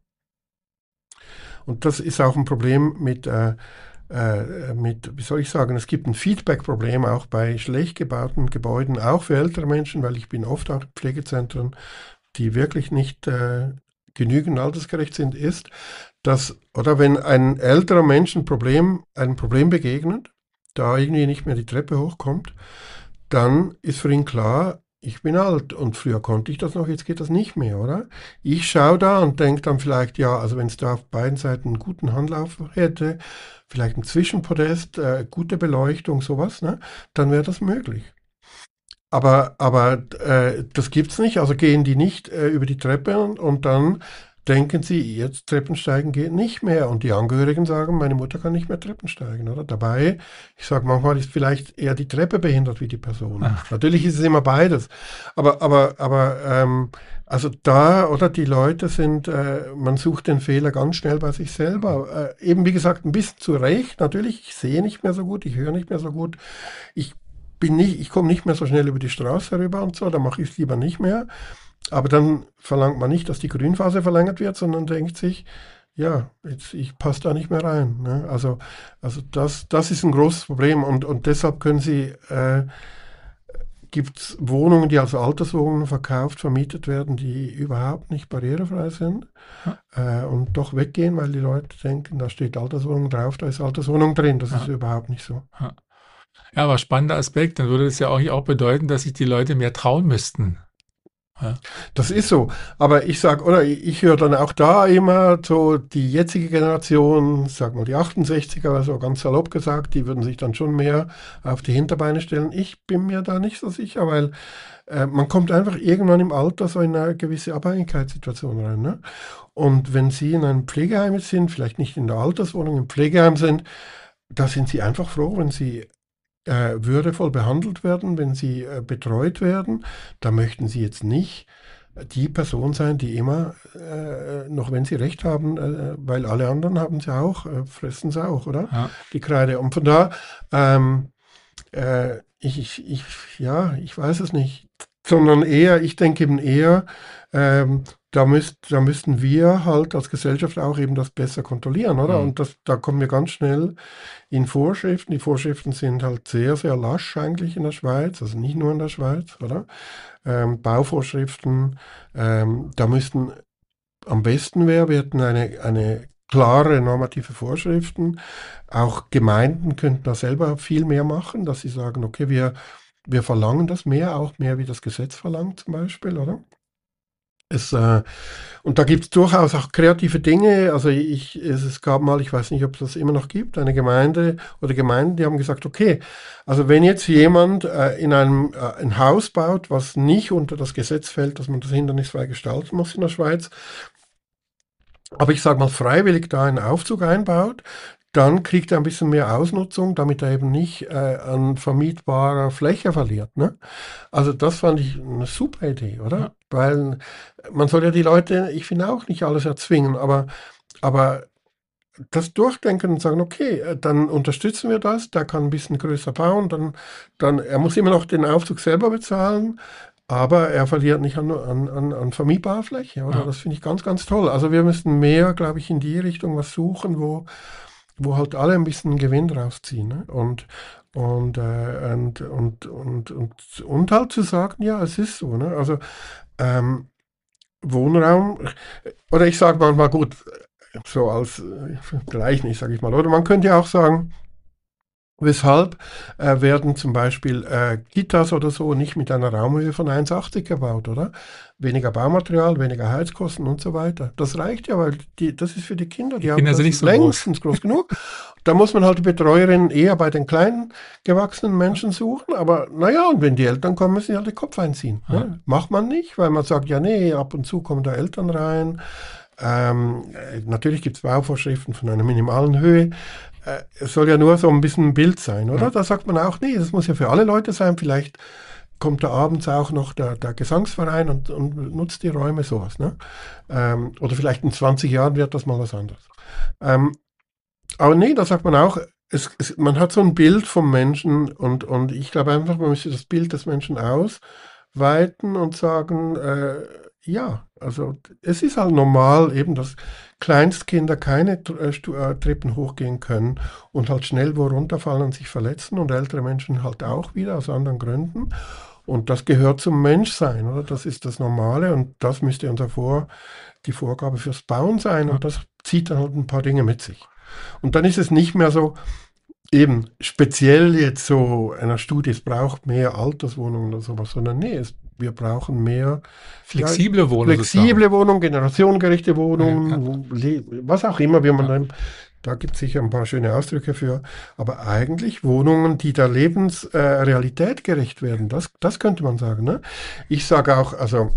Speaker 2: Und das ist auch ein Problem mit, äh, äh, mit, wie soll ich sagen, es gibt ein Feedback-Problem auch bei schlecht gebauten Gebäuden, auch für ältere Menschen, weil ich bin oft auch in Pflegezentren, die wirklich nicht äh, genügend altersgerecht sind, ist, dass, oder wenn ein älterer Mensch ein Problem, ein Problem begegnet, da irgendwie nicht mehr die Treppe hochkommt, dann ist für ihn klar, ich bin alt und früher konnte ich das noch, jetzt geht das nicht mehr, oder? Ich schaue da und denke dann vielleicht, ja, also wenn es da auf beiden Seiten einen guten Handlauf hätte, vielleicht ein Zwischenpodest, äh, gute Beleuchtung, sowas, ne, dann wäre das möglich. Aber, aber äh, das gibt's nicht, also gehen die nicht äh, über die Treppe und, und dann denken sie, jetzt Treppensteigen geht nicht mehr. Und die Angehörigen sagen, meine Mutter kann nicht mehr Treppen steigen, oder? Dabei, ich sage, manchmal ist vielleicht eher die Treppe behindert wie die Person.
Speaker 1: Ah.
Speaker 2: Natürlich ist es immer beides. Aber, aber, aber, ähm, also da, oder die Leute sind, äh, man sucht den Fehler ganz schnell bei sich selber. Äh, eben wie gesagt, ein bisschen zu Recht. Natürlich, ich sehe nicht mehr so gut, ich höre nicht mehr so gut. Ich bin nicht, ich komme nicht mehr so schnell über die Straße rüber und so, da mache ich es lieber nicht mehr. Aber dann verlangt man nicht, dass die Grünphase verlängert wird, sondern denkt sich, ja, jetzt, ich passe da nicht mehr rein. Ne? Also, also das, das ist ein großes Problem und, und deshalb können Sie, äh, gibt es Wohnungen, die als Alterswohnungen verkauft, vermietet werden, die überhaupt nicht barrierefrei sind
Speaker 1: Ja.
Speaker 2: äh, und doch weggehen, weil die Leute denken, da steht Alterswohnung drauf, da ist Alterswohnung drin. Das ist
Speaker 1: Ja.
Speaker 2: überhaupt nicht so.
Speaker 1: Ja. Ja, aber spannender Aspekt, dann würde es ja auch, auch bedeuten, dass sich die Leute mehr trauen müssten. Ja.
Speaker 2: Das ist so. Aber ich sage, oder ich, ich höre dann auch da immer so die jetzige Generation, sag mal die achtundsechziger, also ganz salopp gesagt, die würden sich dann schon mehr auf die Hinterbeine stellen. Ich bin mir da nicht so sicher, weil äh, man kommt einfach irgendwann im Alter so in eine gewisse Abhängigkeitssituation rein. Ne? Und wenn Sie in einem Pflegeheim sind, vielleicht nicht in der Alterswohnung, im Pflegeheim sind, da sind sie einfach froh, wenn sie äh, würdevoll behandelt werden, wenn sie äh, betreut werden. Da möchten sie jetzt nicht die Person sein, die immer, äh, noch wenn sie recht haben, äh, weil alle anderen haben sie auch, äh, fressen sie auch, oder?
Speaker 1: Ja.
Speaker 2: Die Kreide. Und von da, ähm, äh, ich, ich, ich, ja, ich weiß es nicht. Sondern eher, ich denke eben eher, ähm, da, müsst, da müssten wir halt als Gesellschaft auch eben das besser kontrollieren, oder?
Speaker 1: Mhm.
Speaker 2: Und das, da kommen wir ganz schnell in Vorschriften. Die Vorschriften sind halt sehr, sehr lasch eigentlich in der Schweiz, also nicht nur in der Schweiz, oder? Ähm, Bauvorschriften, ähm, da müssten am besten wäre, wir hätten eine, eine klare normative Vorschriften. Auch Gemeinden könnten da selber viel mehr machen, dass sie sagen, okay, wir, wir verlangen das mehr, auch mehr wie das Gesetz verlangt zum Beispiel, oder? Es, äh, und da gibt es durchaus auch kreative Dinge. Also ich, es, es gab mal, ich weiß nicht, ob es das immer noch gibt, eine Gemeinde oder Gemeinden, die haben gesagt, okay, also wenn jetzt jemand äh, in einem äh, ein Haus baut, was nicht unter das Gesetz fällt, dass man das hindernisfrei gestalten muss in der Schweiz, aber ich sage mal freiwillig da einen Aufzug einbaut, dann kriegt er ein bisschen mehr Ausnutzung, damit er eben nicht äh, an vermietbarer Fläche verliert. Ne? Also das fand ich eine super Idee, oder?
Speaker 1: Ja.
Speaker 2: Weil man soll ja die Leute, ich finde auch nicht alles erzwingen, aber, aber das durchdenken und sagen, okay, äh, dann unterstützen wir das, der kann ein bisschen größer bauen, dann, dann er muss immer noch den Aufzug selber bezahlen, aber er verliert nicht an, an, an, an vermietbarer Fläche, oder?
Speaker 1: Ja.
Speaker 2: Das finde ich ganz, ganz toll. Also wir müssen mehr, glaube ich, in die Richtung was suchen, wo, wo halt alle ein bisschen Gewinn draus ziehen. Ne? Und, und, äh, und, und, und, und, und halt zu sagen, ja, es ist so. Ne? Also ähm, Wohnraum, oder ich sage manchmal, gut, so als äh, Gleichnis, sage ich mal, oder man könnte ja auch sagen, weshalb äh, werden zum Beispiel äh, Kitas oder so nicht mit einer Raumhöhe von eins Komma achtzig gebaut, oder? Weniger Baumaterial, weniger Heizkosten und so weiter. Das reicht ja, weil die, das ist für die Kinder, die,
Speaker 1: Die
Speaker 2: haben
Speaker 1: Kinder
Speaker 2: das
Speaker 1: sind nicht so
Speaker 2: längstens groß genug. Da muss man halt die Betreuerin eher bei den kleinen gewachsenen Menschen suchen, aber naja, und wenn die Eltern kommen, müssen sie halt den Kopf einziehen.
Speaker 1: Ja.
Speaker 2: Ne? Macht man nicht, weil man sagt, ja nee, ab und zu kommen da Eltern rein. Ähm, äh, natürlich gibt es Bauvorschriften von einer minimalen Höhe. Äh, es soll ja nur so ein bisschen ein Bild sein, oder?
Speaker 1: Ja.
Speaker 2: Da sagt man auch, nee, das muss ja für alle Leute sein. Vielleicht kommt da abends auch noch der, der Gesangsverein und, und nutzt die Räume, sowas. Ne? Ähm, oder vielleicht in zwanzig Jahren wird das mal was anderes. Ähm, aber nee, da sagt man auch, es, es, man hat so ein Bild vom Menschen und, und ich glaube einfach, man müsste das Bild des Menschen ausweiten und sagen, äh, ja, also es ist halt normal eben, dass Kleinstkinder keine äh, Stu- äh, Treppen hochgehen können und halt schnell wo runterfallen und sich verletzen und ältere Menschen halt auch wieder aus anderen Gründen. Und das gehört zum Menschsein, oder? Das ist das Normale und das müsste unser Vor, die Vorgabe fürs Bauen sein und das zieht dann halt ein paar Dinge mit sich. Und dann ist es nicht mehr so, eben speziell jetzt so einer Studie, es braucht mehr Alterswohnungen oder sowas, sondern nee, es, wir brauchen mehr
Speaker 1: Flexible
Speaker 2: ja,
Speaker 1: Wohnungen.
Speaker 2: flexible Wohnungen, generationengerechte Wohnungen,
Speaker 1: Ja, ja.
Speaker 2: wo le- was auch immer, wie man
Speaker 1: Ja.
Speaker 2: dann, da gibt es sicher ein paar schöne Ausdrücke für, aber eigentlich Wohnungen, die der Lebensrealität äh, gerecht werden, das, das könnte man sagen. Ne? Ich sage auch, also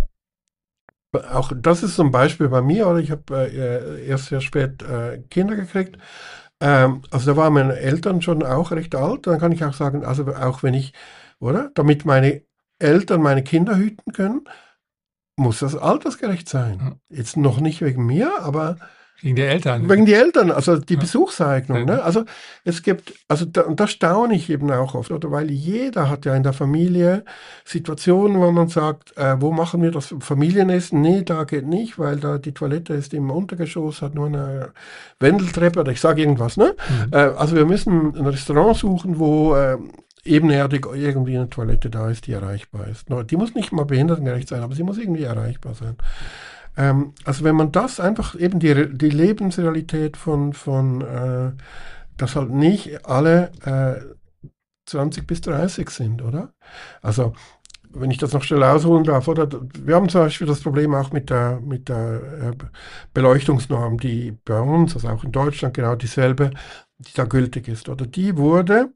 Speaker 2: auch das ist zum Beispiel bei mir, oder ich habe äh, erst sehr spät äh, Kinder gekriegt. Ähm, also da waren meine Eltern schon auch recht alt. Dann kann ich auch sagen, also auch wenn ich, oder? Damit meine Eltern meine Kinder hüten können, muss das altersgerecht sein.
Speaker 1: Ja.
Speaker 2: Jetzt noch nicht wegen mir, aber
Speaker 1: Wegen der Eltern.
Speaker 2: wegen die Eltern, also die
Speaker 1: Ja.
Speaker 2: Besuchseignung.
Speaker 1: Ja.
Speaker 2: Ne? Also es gibt, also da, und da staune ich eben auch oft, oder weil jeder hat ja in der Familie Situationen, wo man sagt, äh, wo machen wir das Familienessen? Nee, da geht nicht, weil da die Toilette ist im Untergeschoss, hat nur eine Wendeltreppe oder ich sage irgendwas. Ne?
Speaker 1: Mhm.
Speaker 2: Äh, also wir müssen ein Restaurant suchen, wo äh, ebenerdig irgendwie eine Toilette da ist, die erreichbar ist. No, die muss nicht mal behindertengerecht sein, aber sie muss irgendwie erreichbar sein. Ähm, also wenn man das einfach eben die, die Lebensrealität von, von äh, dass halt nicht alle äh, zwanzig bis dreißig sind, oder? Also wenn ich das noch schnell ausholen darf, oder? Wir haben zum Beispiel das Problem auch mit der, mit der äh, Beleuchtungsnorm, die bei uns, also auch in Deutschland genau dieselbe, die da gültig ist, oder? Die wurde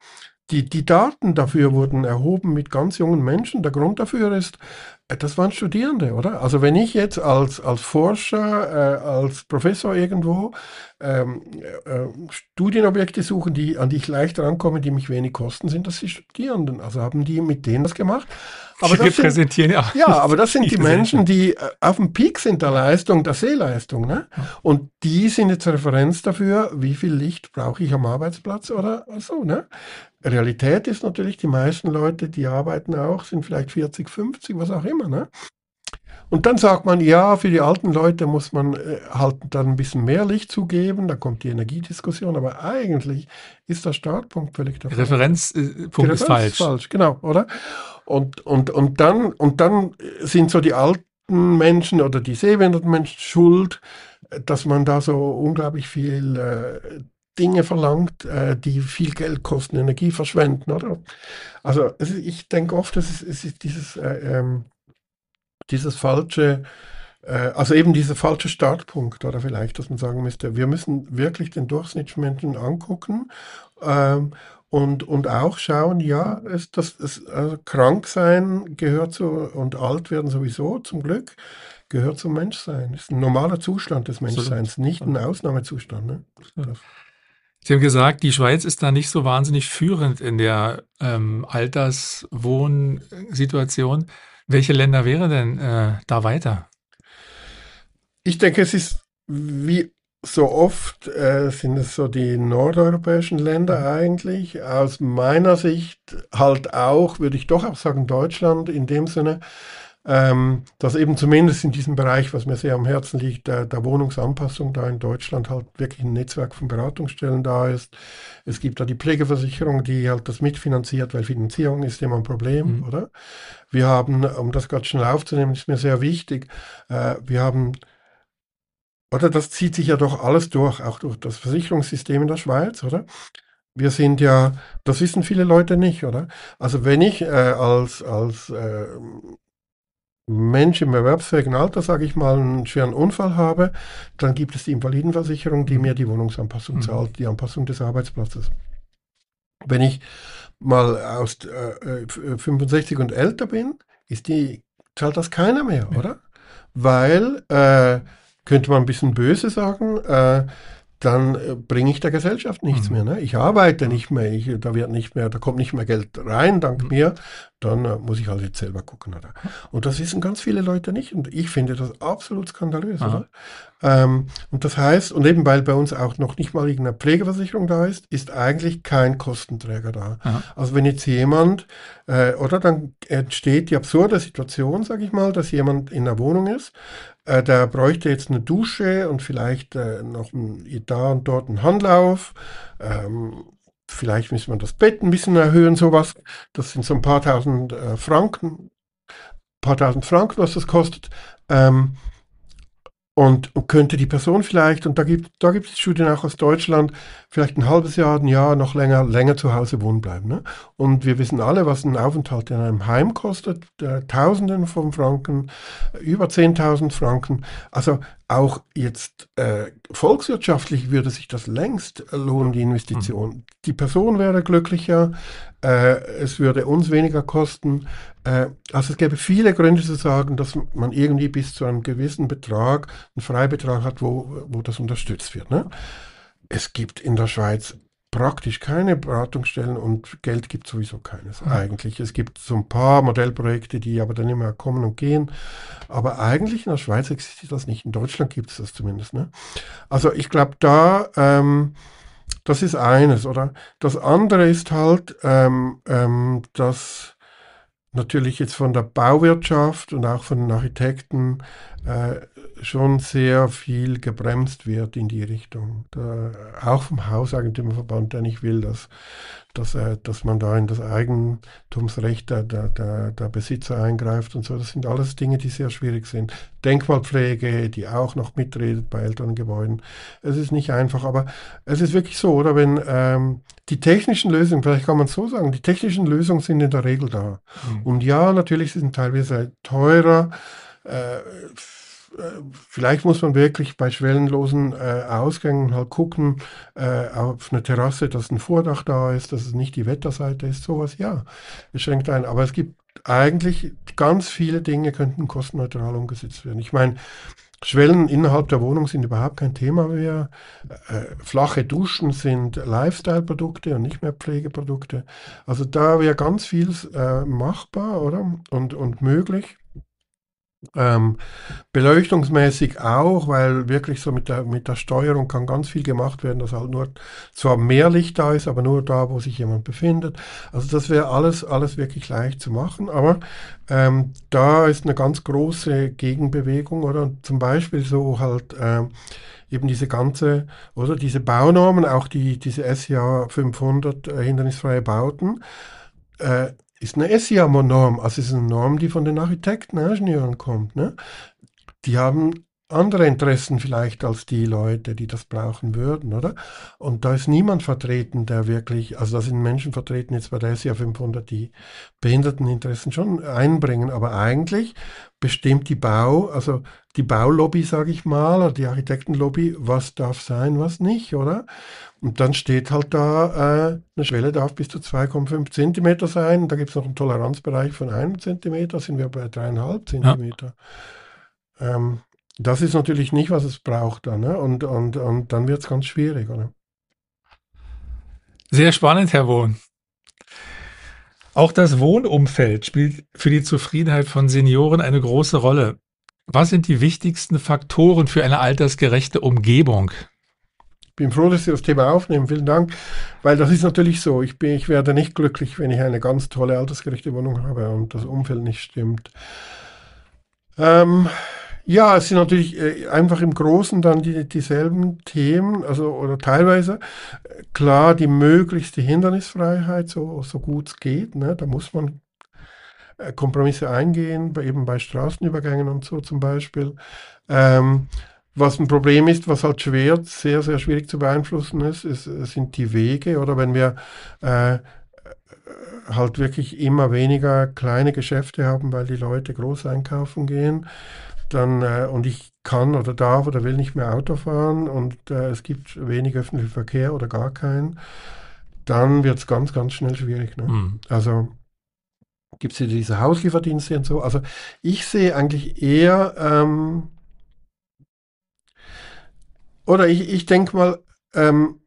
Speaker 2: die, die Daten dafür wurden erhoben mit ganz jungen Menschen. Der Grund dafür ist, äh, das waren Studierende, oder? Also wenn ich jetzt als, als Forscher, äh, als Professor irgendwo ähm, äh, Studienobjekte suche, die, an die ich leicht rankomme, die mich wenig kosten, sind das die Studierenden. Also haben die mit denen das gemacht. Aber
Speaker 1: Die
Speaker 2: das sind,
Speaker 1: repräsentieren ja auch
Speaker 2: ja, aber das sind die
Speaker 1: die
Speaker 2: Menschen, die äh, auf dem Peak sind der Leistung, der Sehleistung. Ne? Und die sind jetzt Referenz dafür, wie viel Licht brauche ich am Arbeitsplatz oder so. Ne? Realität ist natürlich, die meisten Leute, die arbeiten auch, sind vielleicht vierzig, fünfzig, was auch immer. Ne? Und dann sagt man, ja, für die alten Leute muss man äh, halt dann ein bisschen mehr Licht zugeben, da kommt die Energiediskussion, aber eigentlich ist der Startpunkt völlig der
Speaker 1: Der
Speaker 2: falsche.
Speaker 1: Referenzpunkt
Speaker 2: Die
Speaker 1: ist
Speaker 2: Referenz
Speaker 1: falsch.
Speaker 2: ist falsch, genau, oder? Und, und, und, dann, und dann sind so die alten Menschen oder die sehbehinderten Menschen schuld, dass man da so unglaublich viel äh, Dinge verlangt, äh, die viel Geld kosten, Energie verschwenden, oder? Also es ist, ich denke oft, es ist, es ist dieses, äh, ähm, dieses falsche, äh, also eben dieser falsche Startpunkt, oder vielleicht, dass man sagen müsste, wir müssen wirklich den Durchschnittsmenschen angucken, ähm, und, und auch schauen, ja, es, das, es, also krank sein gehört zu, und alt werden sowieso, zum Glück, gehört zum Menschsein. Ist ein normaler Zustand des Menschseins,
Speaker 1: Absolut.
Speaker 2: nicht ein Ausnahmezustand. Ne? Das,
Speaker 1: Sie haben gesagt, die Schweiz ist da nicht so wahnsinnig führend in der ähm, Alterswohnsituation. Welche Länder wären denn äh, da weiter?
Speaker 2: ich denke, es ist wie so oft, äh, sind es so die nordeuropäischen Länder eigentlich. Aus meiner Sicht halt auch, würde ich doch auch sagen, Deutschland in dem Sinne, ähm, dass eben zumindest in diesem Bereich, was mir sehr am Herzen liegt, der, der Wohnungsanpassung da in Deutschland halt wirklich ein Netzwerk von Beratungsstellen da ist. Es gibt da die Pflegeversicherung, die halt das mitfinanziert, weil Finanzierung ist immer ein Problem,
Speaker 1: Mhm.
Speaker 2: oder? Wir haben, um das gerade schnell aufzunehmen, ist mir sehr wichtig, äh, wir haben, oder das zieht sich ja doch alles durch, auch durch das Versicherungssystem in der Schweiz, oder? Wir sind ja, das wissen viele Leute nicht, oder? Also wenn ich äh, als, als äh, Mensch im erwerbsfähigen Alter, sage ich mal, einen schweren Unfall habe, dann gibt es die Invalidenversicherung, die
Speaker 1: Mhm.
Speaker 2: mir die Wohnungsanpassung
Speaker 1: Mhm.
Speaker 2: zahlt, die Anpassung des Arbeitsplatzes. Wenn ich mal aus äh, fünfundsechzig und älter bin, ist die, zahlt das keiner mehr,
Speaker 1: Ja.
Speaker 2: oder? Weil, äh, könnte man ein bisschen böse sagen, äh, dann äh, bringe ich der Gesellschaft nichts
Speaker 1: Mhm.
Speaker 2: mehr. Ne? Ich arbeite nicht mehr, ich, da wird nicht mehr, da kommt nicht mehr Geld rein, dank
Speaker 1: Mhm.
Speaker 2: mir, dann äh, muss ich halt jetzt selber gucken. Oder? Und das wissen ganz viele Leute nicht und ich finde das absolut skandalös.
Speaker 1: Aha.
Speaker 2: Oder? Ähm, und das heißt, und eben weil bei uns auch noch nicht mal irgendeine Pflegeversicherung da ist, ist eigentlich kein Kostenträger da.
Speaker 1: Aha.
Speaker 2: Also wenn jetzt jemand, äh, oder dann entsteht die absurde Situation, sage ich mal, dass jemand in der Wohnung ist, äh, der bräuchte jetzt eine Dusche und vielleicht äh, noch ein, da und dort einen Handlauf. Ähm, vielleicht müssen wir das Bett ein bisschen erhöhen, sowas. Das sind so ein paar tausend äh, Franken, paar tausend Franken, was das kostet. Ähm, und, und könnte die Person vielleicht, und da gibt, da gibt es Studien auch aus Deutschland, vielleicht ein halbes Jahr, ein Jahr, noch länger, länger zu Hause wohnen bleiben. Ne? Und wir wissen alle, was ein Aufenthalt in einem Heim kostet, äh, Tausenden von Franken, äh, über zehntausend Franken. Also auch jetzt äh, volkswirtschaftlich würde sich das längst lohnen, die Investition.
Speaker 1: Mhm.
Speaker 2: Die Person wäre glücklicher, äh, es würde uns weniger kosten. Äh, also es gäbe viele Gründe zu sagen, dass man irgendwie bis zu einem gewissen Betrag einen Freibetrag hat, wo, wo das unterstützt wird. Ne? Es gibt in der Schweiz praktisch keine Beratungsstellen und Geld gibt sowieso keines
Speaker 1: Mhm.
Speaker 2: eigentlich. Es gibt so ein paar Modellprojekte, die aber dann immer kommen und gehen. Aber eigentlich in der Schweiz existiert das nicht. In Deutschland gibt es das zumindest. Ne? Also ich glaube, da, ähm, das ist eines, oder? Das andere ist halt, ähm, ähm, dass natürlich jetzt von der Bauwirtschaft und auch von den Architekten äh, schon sehr viel gebremst wird in die Richtung. Da, auch vom Hauseigentümerverband, der nicht will, dass, dass, äh, dass man da in das Eigentumsrecht der, der, der, der Besitzer eingreift und so. Das sind alles Dinge, die sehr schwierig sind. Denkmalpflege, die auch noch mitredet bei älteren Gebäuden. Es ist nicht einfach, aber es ist wirklich so, oder wenn ähm, die technischen Lösungen, vielleicht kann man es so sagen, die technischen Lösungen sind in der Regel da.
Speaker 1: Mhm.
Speaker 2: Und ja, natürlich sind teilweise teurer. Äh, vielleicht muss man wirklich bei schwellenlosen äh, Ausgängen halt gucken, äh, auf eine Terrasse, dass ein Vordach da ist, dass es nicht die Wetterseite ist, sowas, ja, es schränkt ein. Aber es gibt eigentlich ganz viele Dinge, könnten kostenneutral umgesetzt werden. Ich meine, Schwellen innerhalb der Wohnung sind überhaupt kein Thema mehr. Äh, flache Duschen sind Lifestyle-Produkte und nicht mehr Pflegeprodukte. Also da wäre ganz viel äh, machbar, oder? Und, und möglich. Ähm, beleuchtungsmäßig auch, weil wirklich so mit der, mit der Steuerung kann ganz viel gemacht werden, dass halt nur zwar mehr Licht da ist, aber nur da, wo sich jemand befindet. Also das wäre alles, alles wirklich leicht zu machen, aber ähm, da ist eine ganz große Gegenbewegung, oder? Zum Beispiel so halt ähm, eben diese ganze, oder diese Baunormen, auch die, diese S I A fünfhundert äh, hindernisfreie Bauten, äh, ist eine S I A-Norm, also ist eine Norm, die von den Architekten, Ingenieuren kommt. Ne? Die haben andere Interessen vielleicht als die Leute, die das brauchen würden, oder? Und da ist niemand vertreten, der wirklich, also da sind Menschen vertreten jetzt bei der S I A fünfhundert, die Behinderteninteressen schon einbringen, aber eigentlich bestimmt die Bau, also die Baulobby, sage ich mal, oder die Architektenlobby, was darf sein, was nicht, oder? Und dann steht halt da, äh, eine Schwelle darf bis zu zwei Komma fünf Zentimeter sein. Da gibt es noch einen Toleranzbereich von einem Zentimeter, sind wir bei dreieinhalb Zentimeter. Ja. Ähm, das ist natürlich nicht, was es braucht dann. Ne? Und, und, und dann wird es ganz schwierig, oder?
Speaker 1: Sehr spannend, Herr Wohn. Auch das Wohnumfeld spielt für die Zufriedenheit von Senioren eine große Rolle. Was sind die wichtigsten Faktoren für eine altersgerechte Umgebung?
Speaker 2: Ich bin froh, dass Sie das Thema aufnehmen. Vielen Dank, weil das ist natürlich so. Ich, bin, ich werde nicht glücklich, wenn ich eine ganz tolle altersgerechte Wohnung habe und das Umfeld nicht stimmt. Ähm, ja, es sind natürlich äh, einfach im Großen dann die, dieselben Themen, also oder teilweise. Klar, die möglichste Hindernisfreiheit, so, so gut es geht. Ne? Da muss man äh, Kompromisse eingehen, bei, eben bei Straßenübergängen und so zum Beispiel. Ähm, Was ein Problem ist, was halt schwer, sehr, sehr schwierig zu beeinflussen ist, ist sind die Wege. Oder wenn wir äh, halt wirklich immer weniger kleine Geschäfte haben, weil die Leute groß einkaufen gehen, dann äh, und ich kann oder darf oder will nicht mehr Auto fahren und äh, es gibt wenig öffentlichen Verkehr oder gar keinen, dann wird es ganz, ganz schnell schwierig. Ne? Mhm. Also gibt es ja diese Hauslieferdienste und so. Also ich sehe eigentlich eher ähm, Oder ich, ich denke mal, ähm,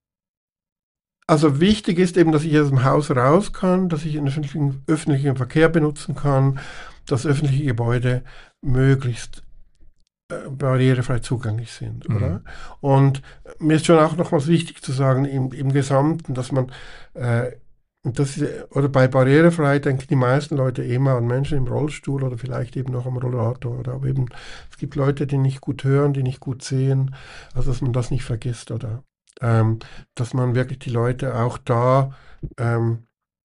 Speaker 2: also wichtig ist eben, dass ich aus dem Haus raus kann, dass ich den öffentlichen, öffentlichen Verkehr benutzen kann, dass öffentliche Gebäude möglichst äh, barrierefrei zugänglich sind, mhm. oder? Und mir ist schon auch noch was wichtig zu sagen im, im Gesamten, dass man äh, Und das ist, oder bei barrierefrei denken die meisten Leute immer an Menschen im Rollstuhl oder vielleicht eben noch am Rollator. Oder aber eben, es gibt Leute, die nicht gut hören, die nicht gut sehen. Also dass man das nicht vergisst, oder ähm, dass man wirklich die Leute auch da ähm,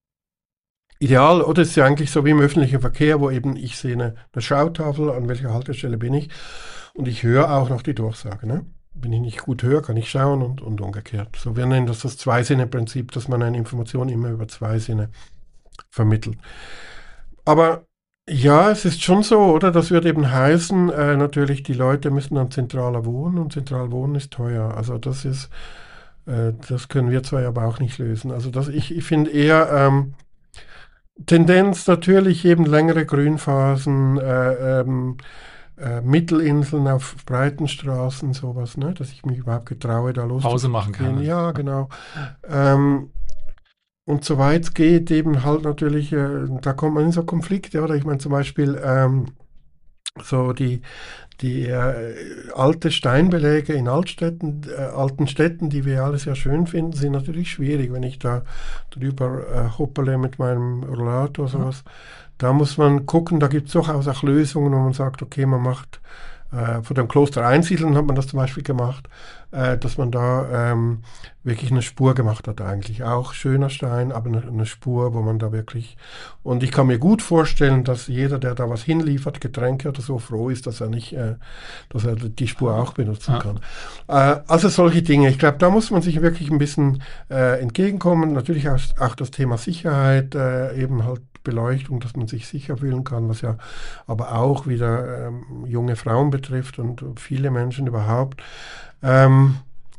Speaker 2: ideal, oder ist ja eigentlich so wie im öffentlichen Verkehr, wo eben ich sehe eine, eine Schautafel, an welcher Haltestelle bin ich und ich höre auch noch die Durchsage, ne? Wenn ich nicht gut höre, kann ich schauen und, und umgekehrt. So, wir nennen das das Zwei-Sinne-Prinzip, dass man eine Information immer über zwei Sinne vermittelt. Aber ja, es ist schon so, oder? Das wird eben heißen, äh, natürlich, die Leute müssen dann zentraler wohnen und zentral wohnen ist teuer. Also das ist, äh, das können wir zwei aber auch nicht lösen. Also das, ich, ich finde eher ähm, Tendenz natürlich eben längere Grünphasen, äh, ähm, Äh, Mittelinseln auf breiten Straßen, sowas, ne? Dass ich mich überhaupt getraue, da los
Speaker 1: Pause machen kann.
Speaker 2: Ja, genau. Ähm, und soweit es geht, eben halt natürlich, äh, da kommt man in so Konflikte, oder? Ich meine zum Beispiel ähm, so die, die äh, alte Steinbeläge in Altstädten, äh, alten Städten, die wir alle sehr schön finden, sind natürlich schwierig, wenn ich da drüber äh, hoppele mit meinem Rollator, sowas. Ja. Da muss man gucken, da gibt es durchaus auch Lösungen, wo man sagt, okay, man macht, äh, vor dem Kloster Einsiedeln hat man das zum Beispiel gemacht, äh, dass man da ähm, wirklich eine Spur gemacht hat eigentlich. Auch schöner Stein, aber eine, eine Spur, wo man da wirklich, und ich kann mir gut vorstellen, dass jeder, der da was hinliefert, Getränke oder so, froh ist, dass er nicht, äh, dass er die Spur auch benutzen kann. Ja. Äh, also solche Dinge. Ich glaube, da muss man sich wirklich ein bisschen äh, entgegenkommen. Natürlich auch, auch das Thema Sicherheit, äh, eben halt Beleuchtung, dass man sich sicher fühlen kann, was ja aber auch wieder ähm, junge Frauen betrifft und viele Menschen überhaupt. Ähm,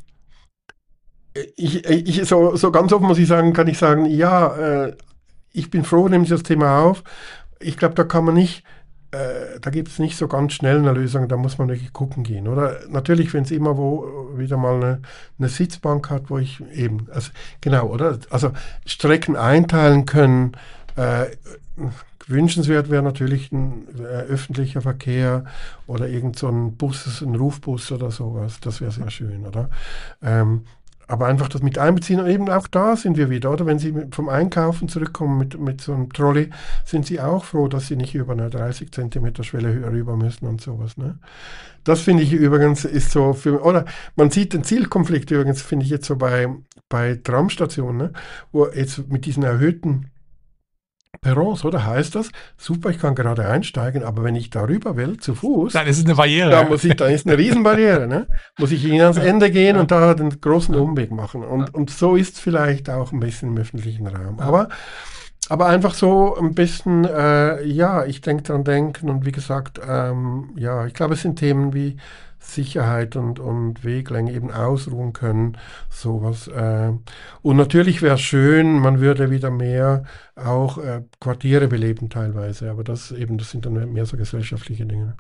Speaker 2: ich, ich, so, so ganz offen muss ich sagen, kann ich sagen, ja, äh, ich bin froh, nehmen Sie das Thema auf. Ich glaube, da kann man nicht, äh, da gibt es nicht so ganz schnell eine Lösung, da muss man wirklich gucken gehen, oder? Natürlich, wenn es immer wo wieder mal eine, eine Sitzbank hat, wo ich eben, also genau, oder? Also Strecken einteilen können, äh, wünschenswert wäre natürlich ein äh, öffentlicher Verkehr oder irgend so ein Bus, ein Rufbus oder sowas, das wäre sehr schön, oder? Ähm, aber einfach das mit einbeziehen und eben auch da sind wir wieder, oder? Wenn Sie mit, vom Einkaufen zurückkommen mit, mit so einem Trolley, sind Sie auch froh, dass Sie nicht über eine dreißig Zentimeter Schwelle höher rüber müssen und sowas, ne? Das finde ich übrigens ist so für, oder man sieht den Zielkonflikt übrigens, finde ich jetzt so bei, bei Tramstationen, ne? Wo jetzt mit diesen erhöhten Perrons, oder? Heißt das, super, ich kann gerade einsteigen, aber wenn ich darüber will, zu Fuß,
Speaker 1: Dann ist es eine Barriere.
Speaker 2: da muss ich, da ist eine Riesenbarriere, ne? Muss ich hin ans Ende gehen und da den großen Umweg machen. Und, und so ist es vielleicht auch ein bisschen im öffentlichen Raum. Aber, aber einfach so ein bisschen, äh, ja, ich denke dran denken und wie gesagt, ähm, ja, ich glaube, es sind Themen wie Sicherheit und, und Weglänge eben ausruhen können, sowas. Äh. Und natürlich wäre es schön, man würde wieder mehr auch äh, Quartiere beleben teilweise, aber das eben, das sind dann mehr so gesellschaftliche Dinge.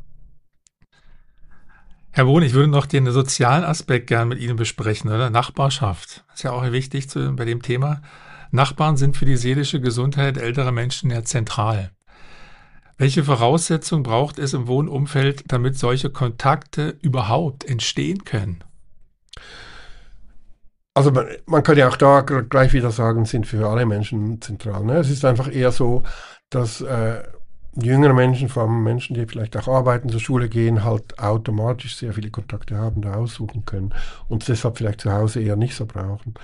Speaker 1: Herr Bohn, ich würde noch den sozialen Aspekt gern mit Ihnen besprechen, oder? Nachbarschaft. Ist ja auch wichtig zu, bei dem Thema. Nachbarn sind für die seelische Gesundheit älterer Menschen ja zentral. Welche Voraussetzungen braucht es im Wohnumfeld, damit solche Kontakte überhaupt entstehen können?
Speaker 2: Also man, man kann ja auch da gleich wieder sagen, sind für alle Menschen zentral. Ne? Es ist einfach eher so, dass äh, jüngere Menschen, vor allem Menschen, die vielleicht auch arbeiten, zur Schule gehen, halt automatisch sehr viele Kontakte haben, da aussuchen können und deshalb vielleicht zu Hause eher nicht so brauchen.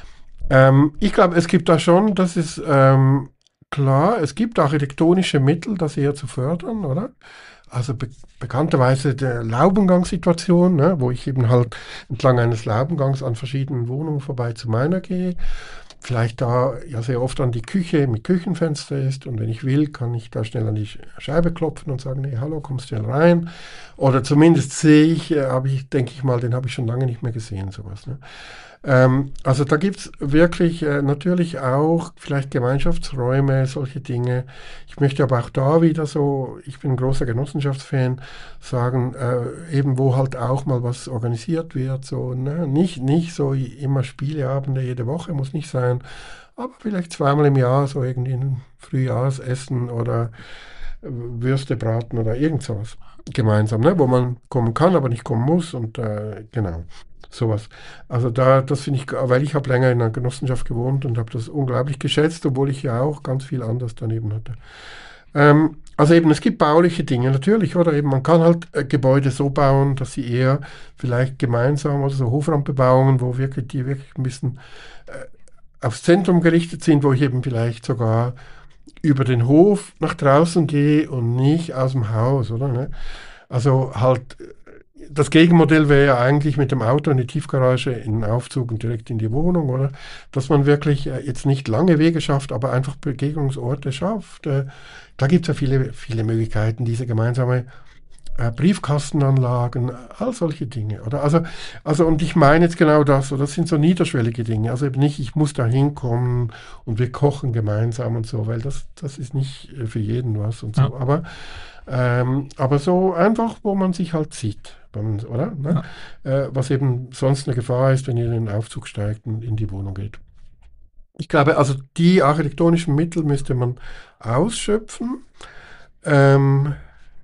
Speaker 2: Ähm, ich glaube, es gibt da schon, das ist ähm, klar, es gibt architektonische Mittel, das eher zu fördern, oder? Also be bekannterweise der Laubengangssituation, ne, wo ich eben halt entlang eines Laubengangs an verschiedenen Wohnungen vorbei zu meiner gehe. Vielleicht da ja sehr oft an die Küche mit Küchenfenster ist und wenn ich will, kann ich da schnell an die Scheibe klopfen und sagen, hey, hallo, kommst schnell rein. Oder zumindest sehe ich, äh, habe ich, denke ich mal, den habe ich schon lange nicht mehr gesehen, sowas. Ne? Ähm, also da gibt es wirklich äh, natürlich auch vielleicht Gemeinschaftsräume, solche Dinge. Ich möchte aber auch da wieder so, ich bin ein großer Genossenschaftsfan, sagen, äh, eben wo halt auch mal was organisiert wird. So, ne? nicht, nicht so immer Spieleabende jede Woche, muss nicht sein, aber vielleicht zweimal im Jahr so irgendwie ein Frühjahrsessen oder äh, Würste braten oder irgend sowas gemeinsam, ne? Wo man kommen kann, aber nicht kommen muss und äh, genau. Sowas. Also da, das finde ich, weil ich habe länger in einer Genossenschaft gewohnt und habe das unglaublich geschätzt, obwohl ich ja auch ganz viel anderes daneben hatte. Ähm, also eben, es gibt bauliche Dinge natürlich, oder eben, man kann halt äh, Gebäude so bauen, dass sie eher vielleicht gemeinsam oder so Hofrandbebauungen, wo wirklich die wirklich ein bisschen äh, aufs Zentrum gerichtet sind, wo ich eben vielleicht sogar über den Hof nach draußen gehe und nicht aus dem Haus, oder? Ne? Also halt das Gegenmodell wäre ja eigentlich mit dem Auto in die Tiefgarage, in den Aufzug und direkt in die Wohnung, oder? Dass man wirklich äh, jetzt nicht lange Wege schafft, aber einfach Begegnungsorte schafft. Äh, da gibt es ja viele, viele Möglichkeiten, diese gemeinsame äh, Briefkastenanlagen, all solche Dinge, oder? Also, also, und ich meine jetzt genau das, oder? Das sind so niederschwellige Dinge. Also eben nicht, ich muss da hinkommen und wir kochen gemeinsam und so, weil das, das ist nicht für jeden was und so. Ja. Aber Ähm, aber so einfach, wo man sich halt sieht, oder? Ne? Ja. Äh, was eben sonst eine Gefahr ist, wenn ihr in den Aufzug steigt und in die Wohnung geht. Ich glaube, also die architektonischen Mittel müsste man ausschöpfen. Ähm,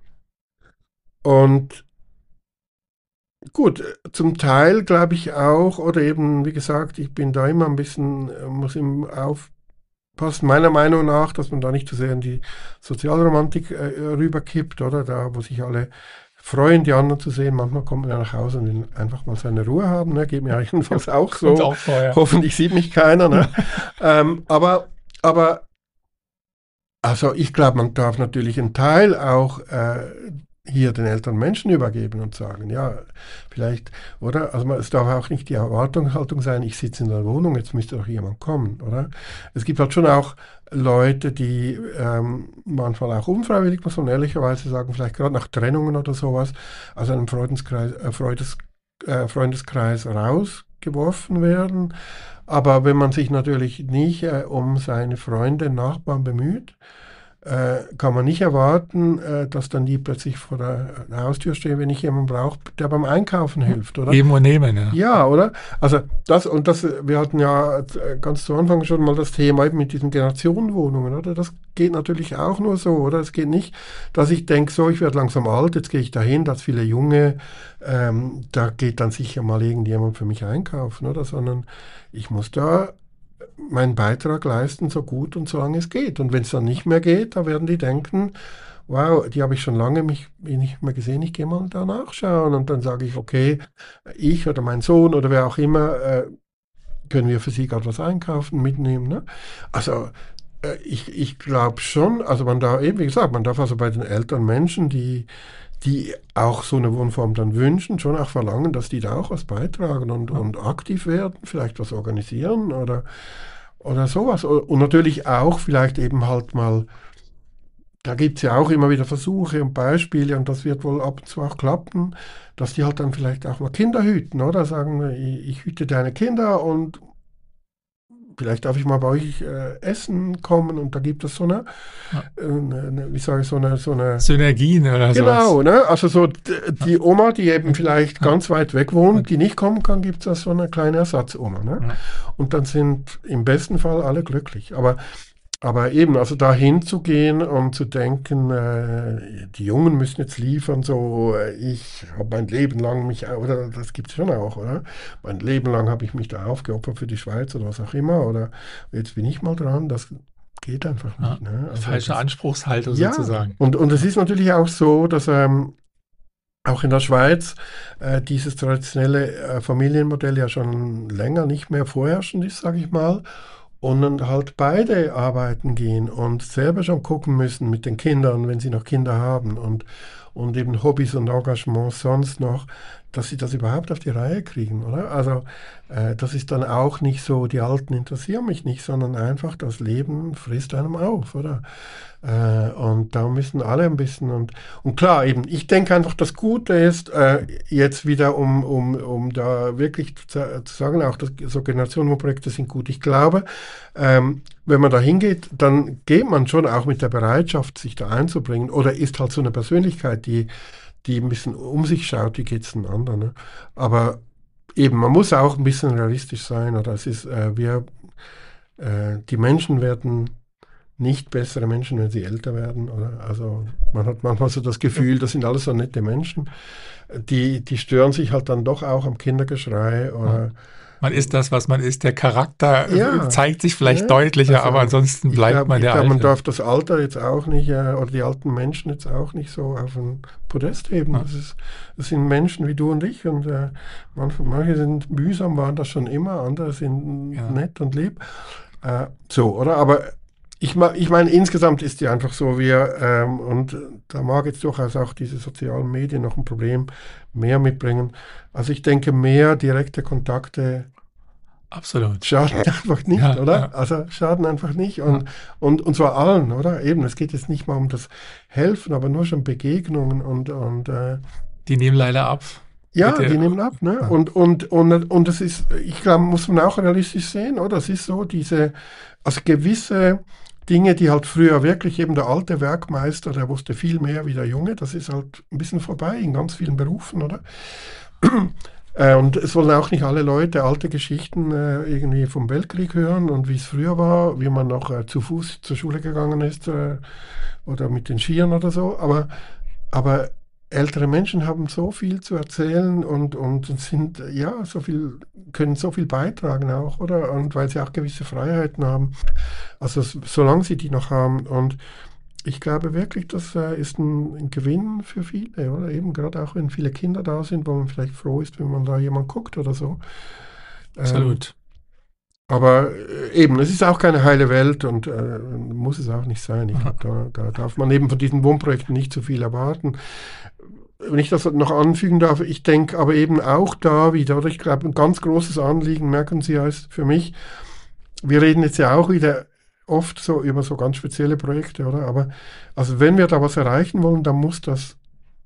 Speaker 2: und gut, zum Teil glaube ich auch, oder eben, wie gesagt, ich bin da immer ein bisschen, muss im auf passt meiner Meinung nach, dass man da nicht zu sehr in die Sozialromantik äh, rüberkippt, oder? Da, wo sich alle freuen, die anderen zu sehen. Manchmal kommt man ja nach Hause und will einfach mal seine Ruhe haben. Ne? Geht mir eigentlich jedenfalls auch so.
Speaker 1: Auch so, ja.
Speaker 2: Hoffentlich sieht mich keiner. Ne? ähm, aber, aber, also ich glaube, man darf natürlich einen Teil auch äh, hier den älteren Menschen übergeben und sagen, ja, vielleicht, oder? Also man, es darf auch nicht die Erwartungshaltung sein, ich sitze in der Wohnung, jetzt müsste doch jemand kommen, oder? Es gibt halt schon auch Leute, die ähm, manchmal auch unfreiwillig, muss man ehrlicherweise sagen, vielleicht gerade nach Trennungen oder sowas, aus einem Freundeskreis, äh, Freudes, äh, Freundeskreis rausgeworfen werden. Aber wenn man sich natürlich nicht äh, um seine Freunde, Nachbarn bemüht, äh, kann man nicht erwarten, äh, dass dann die plötzlich vor der Haustür stehen, wenn ich jemanden brauche, der beim Einkaufen hilft, oder?
Speaker 1: Geben und nehmen, ja.
Speaker 2: Ja, oder? Also das und das, wir hatten ja äh, ganz zu Anfang schon mal das Thema eben mit diesen Generationenwohnungen, oder? Das geht natürlich auch nur so, oder? Es geht nicht, dass ich denke, so, ich werde langsam alt, jetzt gehe ich dahin, dass viele Junge, ähm, da geht dann sicher mal irgendjemand für mich einkaufen, oder? Sondern ich muss da meinen Beitrag leisten, so gut und so lange es geht. Und wenn es dann nicht mehr geht, da werden die denken, wow, die habe ich schon lange mich nicht mehr gesehen, ich gehe mal da nachschauen. Und dann sage ich, okay, ich oder mein Sohn oder wer auch immer, äh, können wir für sie gerade was einkaufen, mitnehmen. Ne? Also äh, ich, ich glaube schon, also man darf eben, wie gesagt, man darf also bei den älteren Menschen, die die auch so eine Wohnform dann wünschen, schon auch verlangen, dass die da auch was beitragen und,
Speaker 1: Ja.
Speaker 2: und aktiv werden, vielleicht was organisieren oder, oder sowas. Und natürlich auch vielleicht eben halt mal, da gibt es ja auch immer wieder Versuche und Beispiele und das wird wohl ab und zu auch klappen, dass die halt dann vielleicht auch mal Kinder hüten, oder? Sagen, ich, ich hüte deine Kinder und vielleicht darf ich mal bei euch äh, essen kommen und da gibt es so eine,
Speaker 1: Ja.
Speaker 2: äh, eine wie sage ich, so eine, so eine
Speaker 1: Synergien oder
Speaker 2: Genau,
Speaker 1: sowas.
Speaker 2: ne? Also so d- die Oma, die eben vielleicht
Speaker 1: Ja.
Speaker 2: ganz weit weg wohnt, die nicht kommen kann, gibt es da so eine kleine Ersatzoma, ne?
Speaker 1: Ja.
Speaker 2: Und dann sind im besten Fall alle glücklich. Aber, aber eben, also da hinzugehen und zu denken, äh, die Jungen müssen jetzt liefern, so äh, ich habe mein Leben lang mich, oder das gibt es schon auch, oder? Mein Leben lang habe ich mich da aufgeopfert für die Schweiz oder was auch immer, oder jetzt bin ich mal dran, das geht einfach
Speaker 1: Ja.
Speaker 2: nicht. Ne? Also
Speaker 1: Falsche
Speaker 2: das,
Speaker 1: Anspruchshaltung
Speaker 2: ja,
Speaker 1: sozusagen.
Speaker 2: und, und es ist natürlich auch so, dass ähm, auch in der Schweiz äh, dieses traditionelle äh, Familienmodell ja schon länger nicht mehr vorherrschend ist, sage ich mal. Und dann halt beide arbeiten gehen und selber schon gucken müssen mit den Kindern, wenn sie noch Kinder haben und, und eben Hobbys und Engagements sonst noch, dass sie das überhaupt auf die Reihe kriegen, oder? Also äh, das ist dann auch nicht so, die Alten interessieren mich nicht, sondern einfach das Leben frisst einem auf, oder? Äh, und da müssen alle ein bisschen und, und klar, eben, ich denke einfach, das Gute ist, äh, jetzt wieder, um, um, um da wirklich zu, zu sagen, auch das, so Generationenprojekte sind gut. Ich glaube, ähm, wenn man da hingeht, dann geht man schon auch mit der Bereitschaft, sich da einzubringen oder ist halt so eine Persönlichkeit, die, die ein bisschen um sich schaut, wie geht es den anderen. Ne? Aber eben, man muss auch ein bisschen realistisch sein, oder es ist, äh, wir, äh, die Menschen werden nicht bessere Menschen, wenn sie älter werden. Oder? Also man hat manchmal so das Gefühl, das sind alles so nette Menschen. Die, die stören sich halt dann doch auch am Kindergeschrei. Oder,
Speaker 1: Man ist das, was man ist. Der Charakter
Speaker 2: ja,
Speaker 1: zeigt sich vielleicht
Speaker 2: ja,
Speaker 1: deutlicher,
Speaker 2: also
Speaker 1: aber ansonsten
Speaker 2: ich
Speaker 1: bleibt
Speaker 2: glaube,
Speaker 1: man
Speaker 2: ich
Speaker 1: der
Speaker 2: glaub, man
Speaker 1: Alte.
Speaker 2: darf das Alter jetzt auch nicht, äh, oder die alten Menschen jetzt auch nicht so auf ein Podest heben.
Speaker 1: Ja.
Speaker 2: Das, ist, das sind Menschen wie du und ich. Und äh, manche, manche sind mühsam, waren das schon immer, andere sind
Speaker 1: Ja.
Speaker 2: nett und lieb. Äh, so, oder? Aber ich, ma- ich meine, insgesamt ist die einfach so, wir, ähm, und da mag jetzt durchaus auch diese sozialen Medien noch ein Problem mehr mitbringen. Also ich denke, mehr direkte Kontakte
Speaker 1: Absolut.
Speaker 2: schaden einfach nicht,
Speaker 1: Ja,
Speaker 2: oder?
Speaker 1: ja.
Speaker 2: Also schaden einfach nicht. Und, und, und zwar allen, oder? Eben, es geht jetzt nicht mal um das Helfen, aber nur schon Begegnungen und, und äh,
Speaker 1: Die nehmen leider ab.
Speaker 2: ja,
Speaker 1: Mit der-
Speaker 2: die nehmen ab, ne?
Speaker 1: Ja.
Speaker 2: Und, und, und, und das ist, ich glaube, muss man auch realistisch sehen, oder? Es ist so, diese, also gewisse Dinge, die halt früher wirklich eben der alte Werkmeister, der wusste viel mehr wie der Junge, das ist halt ein bisschen vorbei in ganz vielen Berufen, oder? Äh, und es wollen auch nicht alle Leute alte Geschichten äh, irgendwie vom Weltkrieg hören und wie es früher war, wie man noch äh, zu Fuß zur Schule gegangen ist äh, oder mit den Skiern oder so. Aber, aber ältere Menschen haben so viel zu erzählen und, und sind, ja, so viel, können so viel beitragen auch, oder? Und weil sie auch gewisse Freiheiten haben. Also s- solange sie die noch haben. Und ich glaube wirklich, das äh, ist ein, ein Gewinn für viele, oder? Eben gerade auch, wenn viele Kinder da sind, wo man vielleicht froh ist, wenn man da jemand guckt oder so. Ähm,
Speaker 1: Absolut.
Speaker 2: Aber äh, eben, es ist auch keine heile Welt und äh, muss es auch nicht sein. Ich glaube, da, da darf man eben von diesen Wohnprojekten nicht zu viel erwarten. Wenn ich das noch anfügen darf, ich denke aber eben auch da wieder, oder ich glaube, ein ganz großes Anliegen, merken Sie, heißt für mich, wir reden jetzt ja auch wieder oft so über so ganz spezielle Projekte, oder? Aber also wenn wir da was erreichen wollen, dann muss das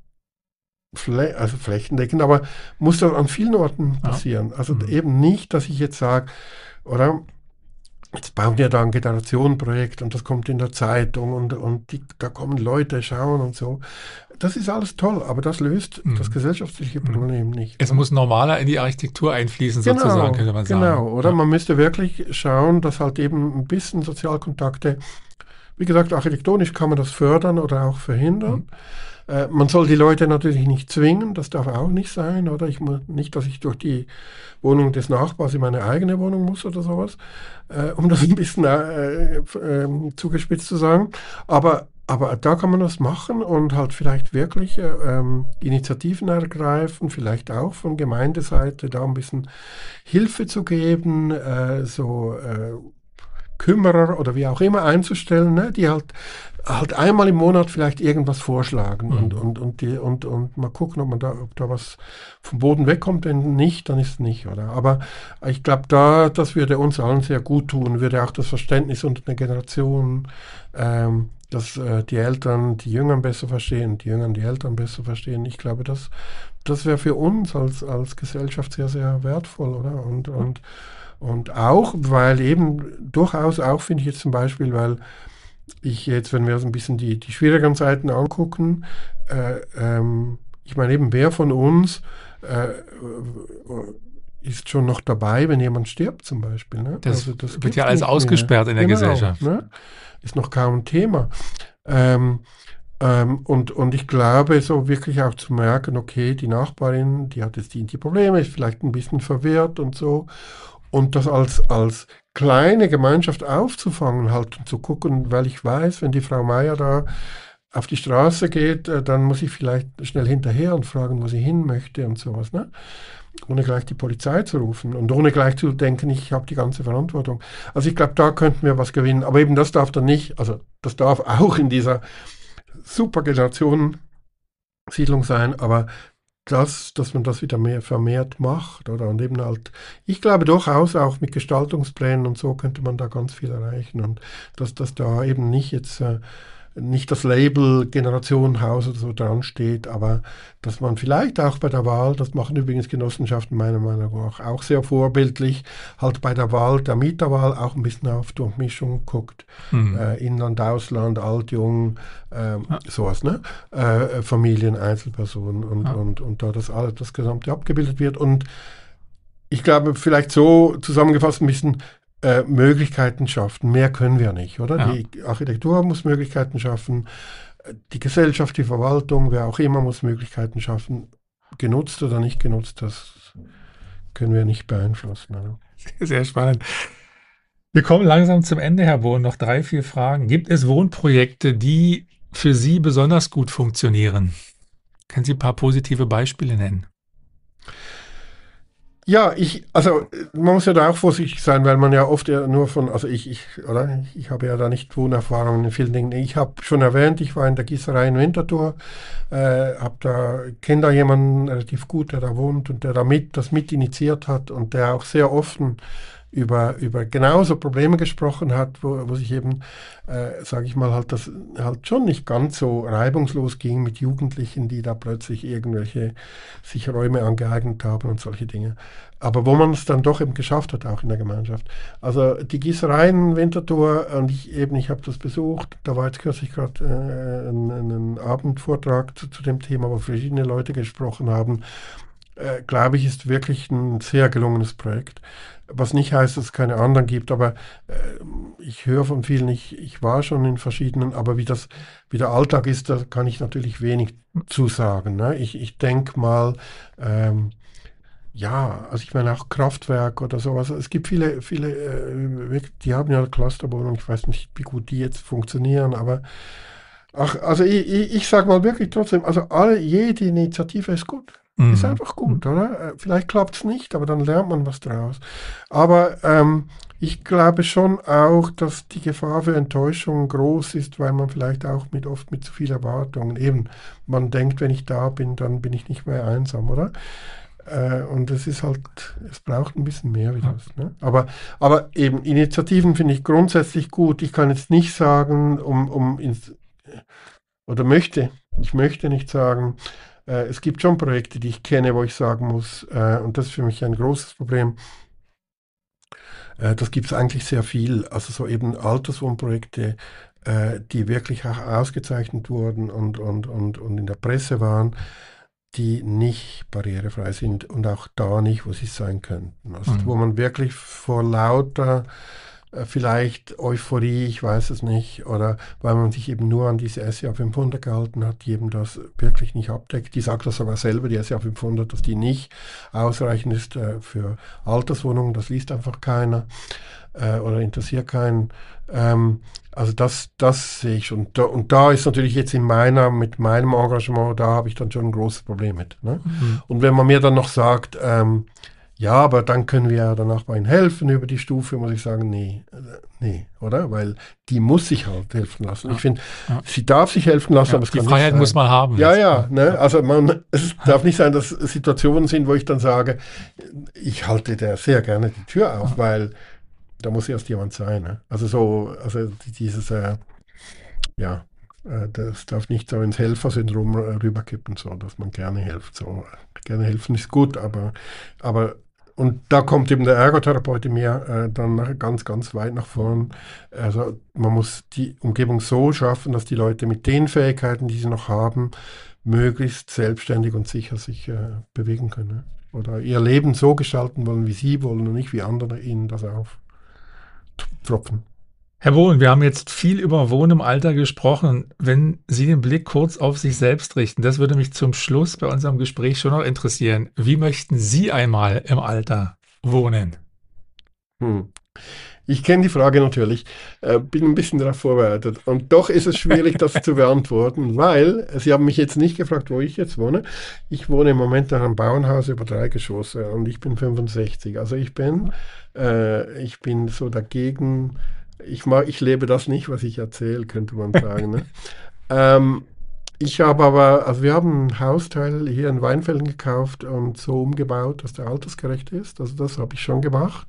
Speaker 2: Flä also flächendeckend, aber muss das an vielen Orten
Speaker 1: Ja.
Speaker 2: passieren. Also
Speaker 1: Mhm.
Speaker 2: eben nicht, dass ich jetzt sage, oder jetzt bauen wir da ein Generationenprojekt und das kommt in der Zeitung und, und die, da kommen Leute schauen und so. Das ist alles toll, aber das löst das
Speaker 1: Mhm.
Speaker 2: gesellschaftliche
Speaker 1: Mhm.
Speaker 2: Problem nicht.
Speaker 1: Es
Speaker 2: Oder?
Speaker 1: muss normaler in die Architektur einfließen, sozusagen,
Speaker 2: Genau,
Speaker 1: könnte man sagen.
Speaker 2: genau. Oder
Speaker 1: Ja.
Speaker 2: man müsste wirklich schauen, dass halt eben ein bisschen Sozialkontakte, wie gesagt, architektonisch kann man das fördern oder auch verhindern.
Speaker 1: Mhm.
Speaker 2: Äh, man soll die Leute natürlich nicht zwingen, das darf auch nicht sein, oder? Ich muss nicht, dass ich durch die Wohnung des Nachbars in meine eigene Wohnung muss oder sowas, äh, um das ein bisschen äh, äh, zugespitzt zu sagen. Aber, aber da kann man das machen und halt vielleicht wirklich äh, ähm, Initiativen ergreifen, vielleicht auch von Gemeindeseite da ein bisschen Hilfe zu geben, äh, so äh, Kümmerer oder wie auch immer einzustellen, ne, die halt halt einmal im Monat vielleicht irgendwas vorschlagen und,
Speaker 1: Mhm.
Speaker 2: und, und, die, und, und mal gucken, ob man da, ob da was vom Boden wegkommt. Wenn nicht, dann ist es nicht, oder? Aber ich glaube, da, das würde uns allen sehr gut tun, würde auch das Verständnis unter den Generationen, ähm, dass äh, die Eltern die Jüngeren besser verstehen, die Jüngeren die Eltern besser verstehen. Ich glaube, das, das wäre für uns als, als Gesellschaft sehr, sehr wertvoll, oder? Und, und, und auch, weil eben durchaus auch, finde ich jetzt zum Beispiel, weil ich jetzt, wenn wir uns ein bisschen die, die schwierigeren Seiten angucken, äh, ähm, ich meine eben, wer von uns äh, ist schon noch dabei, wenn jemand stirbt zum Beispiel. Ne?
Speaker 1: Das
Speaker 2: Also das
Speaker 1: wird ja
Speaker 2: gibt es
Speaker 1: alles
Speaker 2: nicht mehr.
Speaker 1: ausgesperrt in der
Speaker 2: Genau,
Speaker 1: Gesellschaft.
Speaker 2: ne? Ist noch kaum ein Thema. Ähm, ähm, und, und ich glaube, so wirklich auch zu merken, okay, die Nachbarin, die hat jetzt die, die Probleme, ist vielleicht ein bisschen verwirrt und so. Und das als, als kleine Gemeinschaft aufzufangen halt und zu gucken, weil ich weiß, wenn die Frau Meier da auf die Straße geht, äh, dann muss ich vielleicht schnell hinterher und fragen, wo sie hin möchte und sowas, ne? Ohne gleich die Polizei zu rufen und ohne gleich zu denken, ich habe die ganze Verantwortung. Also ich glaube, da könnten wir was gewinnen. Aber eben das darf dann nicht, also das darf auch in dieser Supergenerationen-Siedlung sein, aber das, dass man das wieder mehr vermehrt macht, oder? Und eben halt, ich glaube durchaus auch mit Gestaltungsplänen und so könnte man da ganz viel erreichen und dass das da eben nicht jetzt äh, nicht das Label Generationenhaus oder so dran steht, aber dass man vielleicht auch bei der Wahl, das machen übrigens Genossenschaften meiner Meinung nach auch sehr vorbildlich, halt bei der Wahl, der Mieterwahl auch ein bisschen auf Durchmischung guckt.
Speaker 1: Mhm.
Speaker 2: Äh, Inland, Ausland, alt, jung, ähm,
Speaker 1: Ja.
Speaker 2: sowas, ne? Äh, Familien, Einzelpersonen und,
Speaker 1: Ja.
Speaker 2: und, und da das alles, das Gesamte abgebildet wird. Und ich glaube, vielleicht so zusammengefasst ein bisschen äh, Möglichkeiten schaffen. Mehr können wir nicht, oder?
Speaker 1: Ja.
Speaker 2: Die Architektur muss Möglichkeiten schaffen, die Gesellschaft, die Verwaltung, wer auch immer muss Möglichkeiten schaffen. Genutzt oder nicht genutzt, das können wir nicht beeinflussen. Oder?
Speaker 1: Sehr spannend. Wir kommen langsam zum Ende, Herr Bohn. Noch drei, vier Fragen. Gibt es Wohnprojekte, die für Sie besonders gut funktionieren? Können Sie ein paar positive Beispiele nennen?
Speaker 2: Ja, ich, also man muss ja da auch vorsichtig sein, weil man ja oft ja nur von, also ich, ich, oder? Ich, ich habe ja da nicht Wohnerfahrungen in vielen Dingen. Ich habe schon erwähnt, ich war in der Gießerei in Winterthur, äh, habe da, kenne da jemanden relativ gut, der da wohnt und der da mit, das mit initiiert hat und der auch sehr offen über, über genauso Probleme gesprochen hat, wo, wo sich eben, äh, sage ich mal, halt das halt schon nicht ganz so reibungslos ging mit Jugendlichen, die da plötzlich irgendwelche sich Räume angeeignet haben und solche Dinge. Aber wo man es dann doch eben geschafft hat, auch in der Gemeinschaft. Also die Gießereien Winterthur, und ich eben, ich habe das besucht, da war jetzt kürzlich gerade äh, ein, ein Abendvortrag zu, zu dem Thema, wo verschiedene Leute gesprochen haben. Äh, glaube ich, ist wirklich ein sehr gelungenes Projekt. Was nicht heißt, dass es keine anderen gibt, aber äh, ich höre von vielen, ich, ich war schon in verschiedenen, aber wie das, wie der Alltag ist, da kann ich natürlich wenig zusagen. Ne? Ich, ich denke mal, ähm, ja, also ich meine auch Kraftwerk oder sowas. Es gibt viele, viele, äh, die haben ja Clusterwohnungen, ich weiß nicht, wie gut die jetzt funktionieren, aber ach, also ich, ich, ich sage mal wirklich trotzdem, also alle, jede Initiative ist gut.
Speaker 1: Mhm.
Speaker 2: Ist einfach gut, oder? Vielleicht klappt es nicht, aber dann lernt man was draus. Aber ähm, ich glaube schon auch, dass die Gefahr für Enttäuschung groß ist, weil man vielleicht auch mit oft mit zu viel Erwartungen eben, man denkt, wenn ich da bin, dann bin ich nicht mehr einsam, oder? Äh, und es ist halt, es braucht ein bisschen mehr wie das. Ne? Aber, aber eben Initiativen finde ich grundsätzlich gut. Ich kann jetzt nicht sagen, um, um ins, oder möchte, ich möchte nicht sagen, äh, es gibt schon Projekte, die ich kenne, wo ich sagen muss, äh, und das ist für mich ein großes Problem, äh, das gibt es eigentlich sehr viel, also so eben Alterswohnprojekte, äh, die wirklich auch ausgezeichnet wurden und, und, und, und in der Presse waren, die nicht barrierefrei sind und auch da nicht, wo sie sein könnten. Also
Speaker 1: Mhm.
Speaker 2: wo man wirklich vor lauter äh, vielleicht Euphorie, ich weiß es nicht, oder weil man sich eben nur an diese S E A fünfhundert gehalten hat, die eben das wirklich nicht abdeckt. Die sagt das sogar selber, die S E A fünfhundert, dass die nicht ausreichend ist äh, für Alterswohnungen, das liest einfach keiner äh, oder interessiert keinen. Ähm, also das, das sehe ich schon. Da, und da ist natürlich jetzt in meiner, mit meinem Engagement, da habe ich dann schon ein großes Problem mit. Ne?
Speaker 1: Mhm.
Speaker 2: Und wenn man mir dann noch sagt, ähm, ja, aber dann können wir ja danach bei Ihnen helfen über die Stufe, muss ich sagen, nee, äh, nee, oder? Weil die muss sich halt helfen lassen.
Speaker 1: Ja.
Speaker 2: Ich finde,
Speaker 1: Ja.
Speaker 2: sie darf sich helfen lassen,
Speaker 1: Ja,
Speaker 2: aber es
Speaker 1: die
Speaker 2: kann
Speaker 1: Freiheit
Speaker 2: nicht sein.
Speaker 1: muss man haben.
Speaker 2: Ja,
Speaker 1: jetzt.
Speaker 2: ja, ne? Also man, es darf nicht sein, dass Situationen sind, wo ich dann sage, ich halte der sehr gerne die Tür auf,
Speaker 1: Ja.
Speaker 2: weil da muss erst jemand sein. Ne? Also so, also dieses, äh, ja, äh, das darf nicht so ins Helfersyndrom äh, rüberkippen, so, dass man gerne hilft. So, gerne helfen ist gut, aber, aber und da kommt eben der Ergotherapeut in mir äh, dann nachher ganz, ganz weit nach vorn. Also man muss die Umgebung so schaffen, dass die Leute mit den Fähigkeiten, die sie noch haben, möglichst selbstständig und sicher sich äh, bewegen können. Ne? Oder ihr Leben so gestalten wollen, wie sie wollen und nicht wie andere ihnen das auftropfen.
Speaker 1: Herr Bohn, wir haben jetzt viel über Wohnen im Alter gesprochen. Wenn Sie den Blick kurz auf sich selbst richten, das würde mich zum Schluss bei unserem Gespräch schon noch interessieren. Wie möchten Sie einmal im Alter wohnen?
Speaker 2: Hm. Ich kenne die Frage natürlich, äh, bin ein bisschen darauf vorbereitet. Und doch ist es schwierig, das zu beantworten, weil Sie haben mich jetzt nicht gefragt, wo ich jetzt wohne. Ich wohne im Moment in einem Bauernhaus über drei Geschosse und ich bin fünfundsechzig. Also ich bin, äh, ich bin so dagegen, ich, mag, ich lebe das nicht, was ich erzähle, könnte man sagen. Ne? ähm, ich habe aber, also wir haben ein Hausteil hier in Weinfelden gekauft und so umgebaut, dass der altersgerecht ist. Also das habe ich schon gemacht.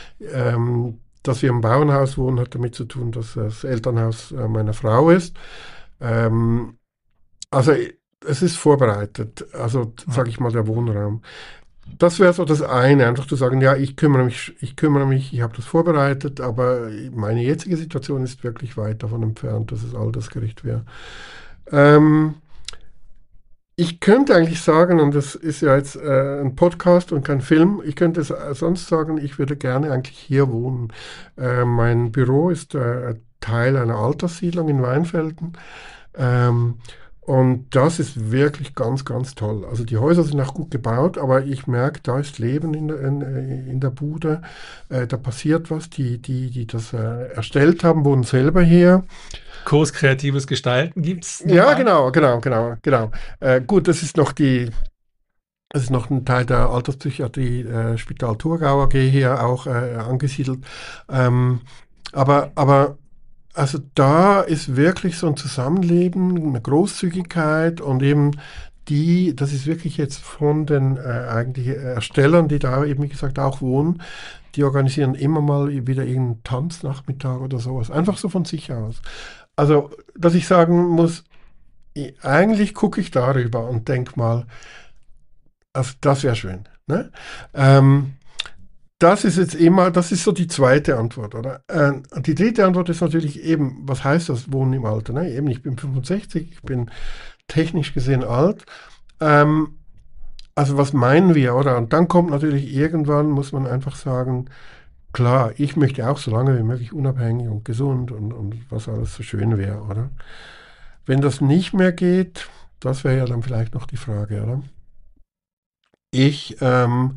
Speaker 2: Ähm, dass wir im Bauernhaus wohnen, hat damit zu tun, dass das Elternhaus äh, meiner Frau ist. Ähm, also es ist vorbereitet, also sage ich mal der Wohnraum. Das wäre so das eine, einfach zu sagen, ja, ich kümmere mich, ich kümmere mich, ich habe das vorbereitet, aber meine jetzige Situation ist wirklich weit davon entfernt, dass es altersgerecht wäre. Ähm, Ich könnte eigentlich sagen, und das ist ja jetzt äh, ein Podcast und kein Film, ich könnte es äh, sonst sagen, ich würde gerne eigentlich hier wohnen. Äh, mein Büro ist äh, Teil einer Alterssiedlung in Weinfelden. Ähm, und das ist wirklich ganz, ganz toll. Also die Häuser sind auch gut gebaut, aber ich merke, da ist Leben in der, in, in der Bude. Äh, da passiert was. Die, die, die das äh, erstellt haben, wohnen selber hier.
Speaker 1: Kurs kreatives Gestalten gibt es?
Speaker 2: Ja, genau, genau, genau, genau. Äh, gut, das ist noch die, das ist noch ein Teil der Alterspsychiatrie, äh, Spital Thurgau A G hier auch äh, angesiedelt. Ähm, aber, aber also da ist wirklich so ein Zusammenleben, eine Großzügigkeit und eben die, das ist wirklich jetzt von den äh, eigentlich Erstellern, die da eben, wie gesagt, auch wohnen, die organisieren immer mal wieder irgendeinen Tanznachmittag oder sowas. Einfach so von sich aus. Also, dass ich sagen muss, ich, eigentlich gucke ich darüber und denke mal, also das wäre schön. Ne? Ähm, das ist jetzt immer, das ist so die zweite Antwort, oder? Äh, die dritte Antwort ist natürlich eben, was heißt das Wohnen im Alter? Ne? Eben, ich bin fünfundsechzig, ich bin technisch gesehen alt. Ähm, also was meinen wir, oder? Und dann kommt natürlich irgendwann, muss man einfach sagen, klar, ich möchte auch so lange wie möglich unabhängig und gesund und, und was alles so schön wäre, oder? Wenn das nicht mehr geht, das wäre ja dann vielleicht noch die Frage, oder? Ich ähm,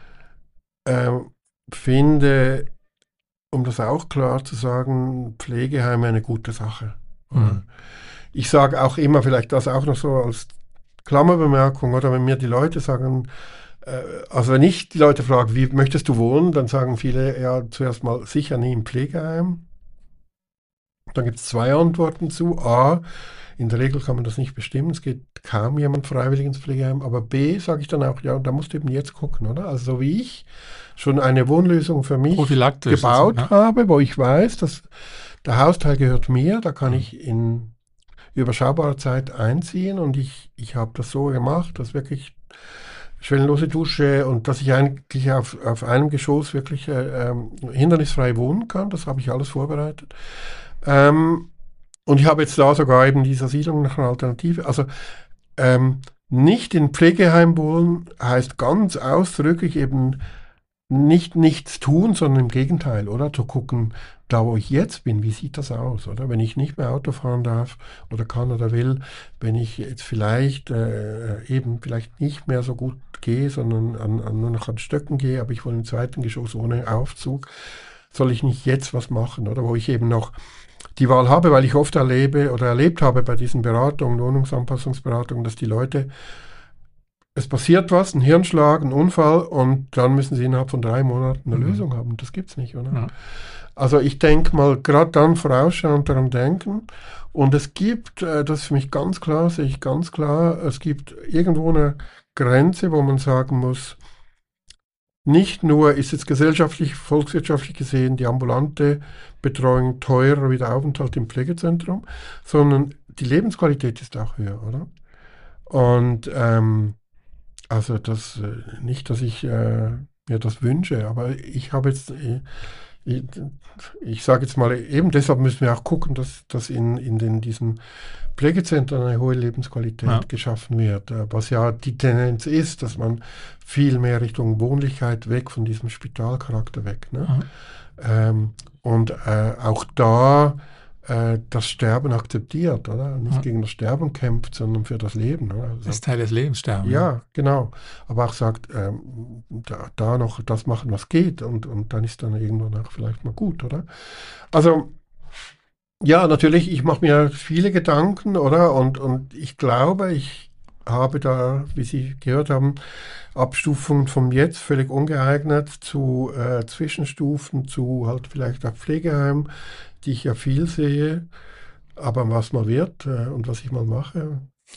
Speaker 2: äh, finde, um das auch klar zu sagen, Pflegeheime eine gute Sache.
Speaker 1: Mhm.
Speaker 2: Ich sage auch immer, vielleicht das auch noch so als Klammerbemerkung, oder wenn mir die Leute sagen, äh, also wenn ich die Leute frage, wie möchtest du wohnen, dann sagen viele, ja, zuerst mal sicher nie im Pflegeheim. Dann gibt es zwei Antworten zu. A, in der Regel kann man das nicht bestimmen, es geht kaum jemand freiwillig ins Pflegeheim. Aber B, sage ich dann auch, ja, da musst du eben jetzt gucken, oder? Also so wie ich schon eine Wohnlösung für mich gebaut
Speaker 1: ja.
Speaker 2: habe, wo ich weiß, dass der Hausteil gehört mir, da kann ich in überschaubarer Zeit einziehen und ich, ich habe das so gemacht, dass wirklich schwellenlose Dusche und dass ich eigentlich auf, auf einem Geschoss wirklich äh, ähm, hindernisfrei wohnen kann, das habe ich alles vorbereitet. Ähm, und ich habe jetzt da sogar eben diese Siedlung nach einer Alternative. Also ähm, nicht in Pflegeheim wohnen heißt ganz ausdrücklich eben nicht nichts tun, sondern im Gegenteil, oder? Zu gucken, da wo ich jetzt bin, wie sieht das aus, oder? Wenn ich nicht mehr Auto fahren darf oder kann oder will, wenn ich jetzt vielleicht äh, eben vielleicht nicht mehr so gut gehe, sondern an, an, nur noch an Stöcken gehe, aber ich wohne im zweiten Geschoss ohne Aufzug, soll ich nicht jetzt was machen, oder? Wo ich eben noch die Wahl habe, weil ich oft erlebe oder erlebt habe bei diesen Beratungen, Wohnungsanpassungsberatungen, dass die Leute, es passiert was, ein Hirnschlag, ein Unfall und dann müssen sie innerhalb von drei Monaten eine mhm. Lösung haben. Das gibt's nicht, oder? Ja. Also ich denke mal, gerade dann vorausschauen und daran denken. Und es gibt, äh, das ist für mich ganz klar, sehe ich ganz klar, es gibt irgendwo eine Grenze, wo man sagen muss, nicht nur ist jetzt gesellschaftlich, volkswirtschaftlich gesehen die ambulante Betreuung teurer wie der Aufenthalt im Pflegezentrum, sondern die Lebensqualität ist auch höher, oder? Und ähm, also das, äh, nicht, dass ich äh, mir das wünsche, aber ich habe jetzt, äh, ich, ich sage jetzt mal, eben deshalb müssen wir auch gucken, dass, dass in, in den, diesen Pflegezentren eine hohe Lebensqualität ja. geschaffen wird, äh, was ja die Tendenz ist, dass man viel mehr Richtung Wohnlichkeit weg von diesem Spitalcharakter weg. Ne? Mhm. Ähm, und äh, auch da äh, das Sterben akzeptiert, oder? Nicht mhm. gegen das Sterben kämpft, sondern für das Leben. Oder? Also,
Speaker 1: das ist Teil des Lebens, Sterben.
Speaker 2: Ja, ja, genau. Aber auch sagt, ähm, da, da noch das machen, was geht und, und dann ist dann irgendwann auch vielleicht mal gut, oder? Also ja, natürlich, ich mache mir viele Gedanken, oder? Und, und ich glaube, ich habe da, wie Sie gehört haben, Abstufungen vom Jetzt völlig ungeeignet zu äh, Zwischenstufen, zu halt vielleicht auch Pflegeheim, die ich ja viel sehe, aber was mal wird äh, und was ich mal mache.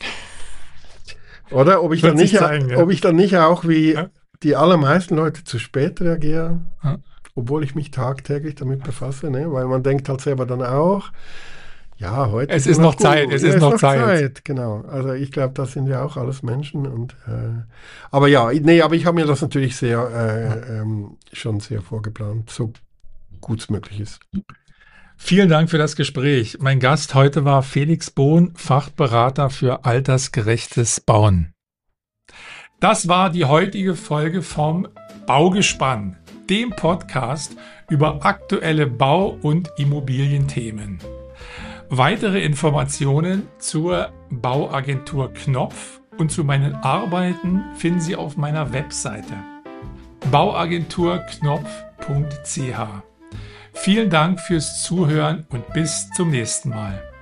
Speaker 2: Oder ob ich, dann nicht, zeigen, ja. ob ich dann nicht auch wie ja. die allermeisten Leute zu spät reagiere, ja. obwohl ich mich tagtäglich damit befasse, ne? Weil man denkt halt selber dann auch, ja, heute
Speaker 1: es ist noch Zeit, es ist noch Zeit. Zeit.
Speaker 2: Genau, also ich glaube, das sind ja auch alles Menschen. Und äh, aber ja, nee, aber ich habe mir das natürlich sehr äh, ähm, schon sehr vorgeplant, so gut es möglich ist.
Speaker 1: Vielen Dank für das Gespräch. Mein Gast heute war Felix Bohn, Fachberater für altersgerechtes Bauen. Das war die heutige Folge vom Baugespann, dem Podcast über aktuelle Bau- und Immobilienthemen. Weitere Informationen zur Bauagentur Knopf und zu meinen Arbeiten finden Sie auf meiner Webseite bauagenturknopf punkt c h. Vielen Dank fürs Zuhören und bis zum nächsten Mal.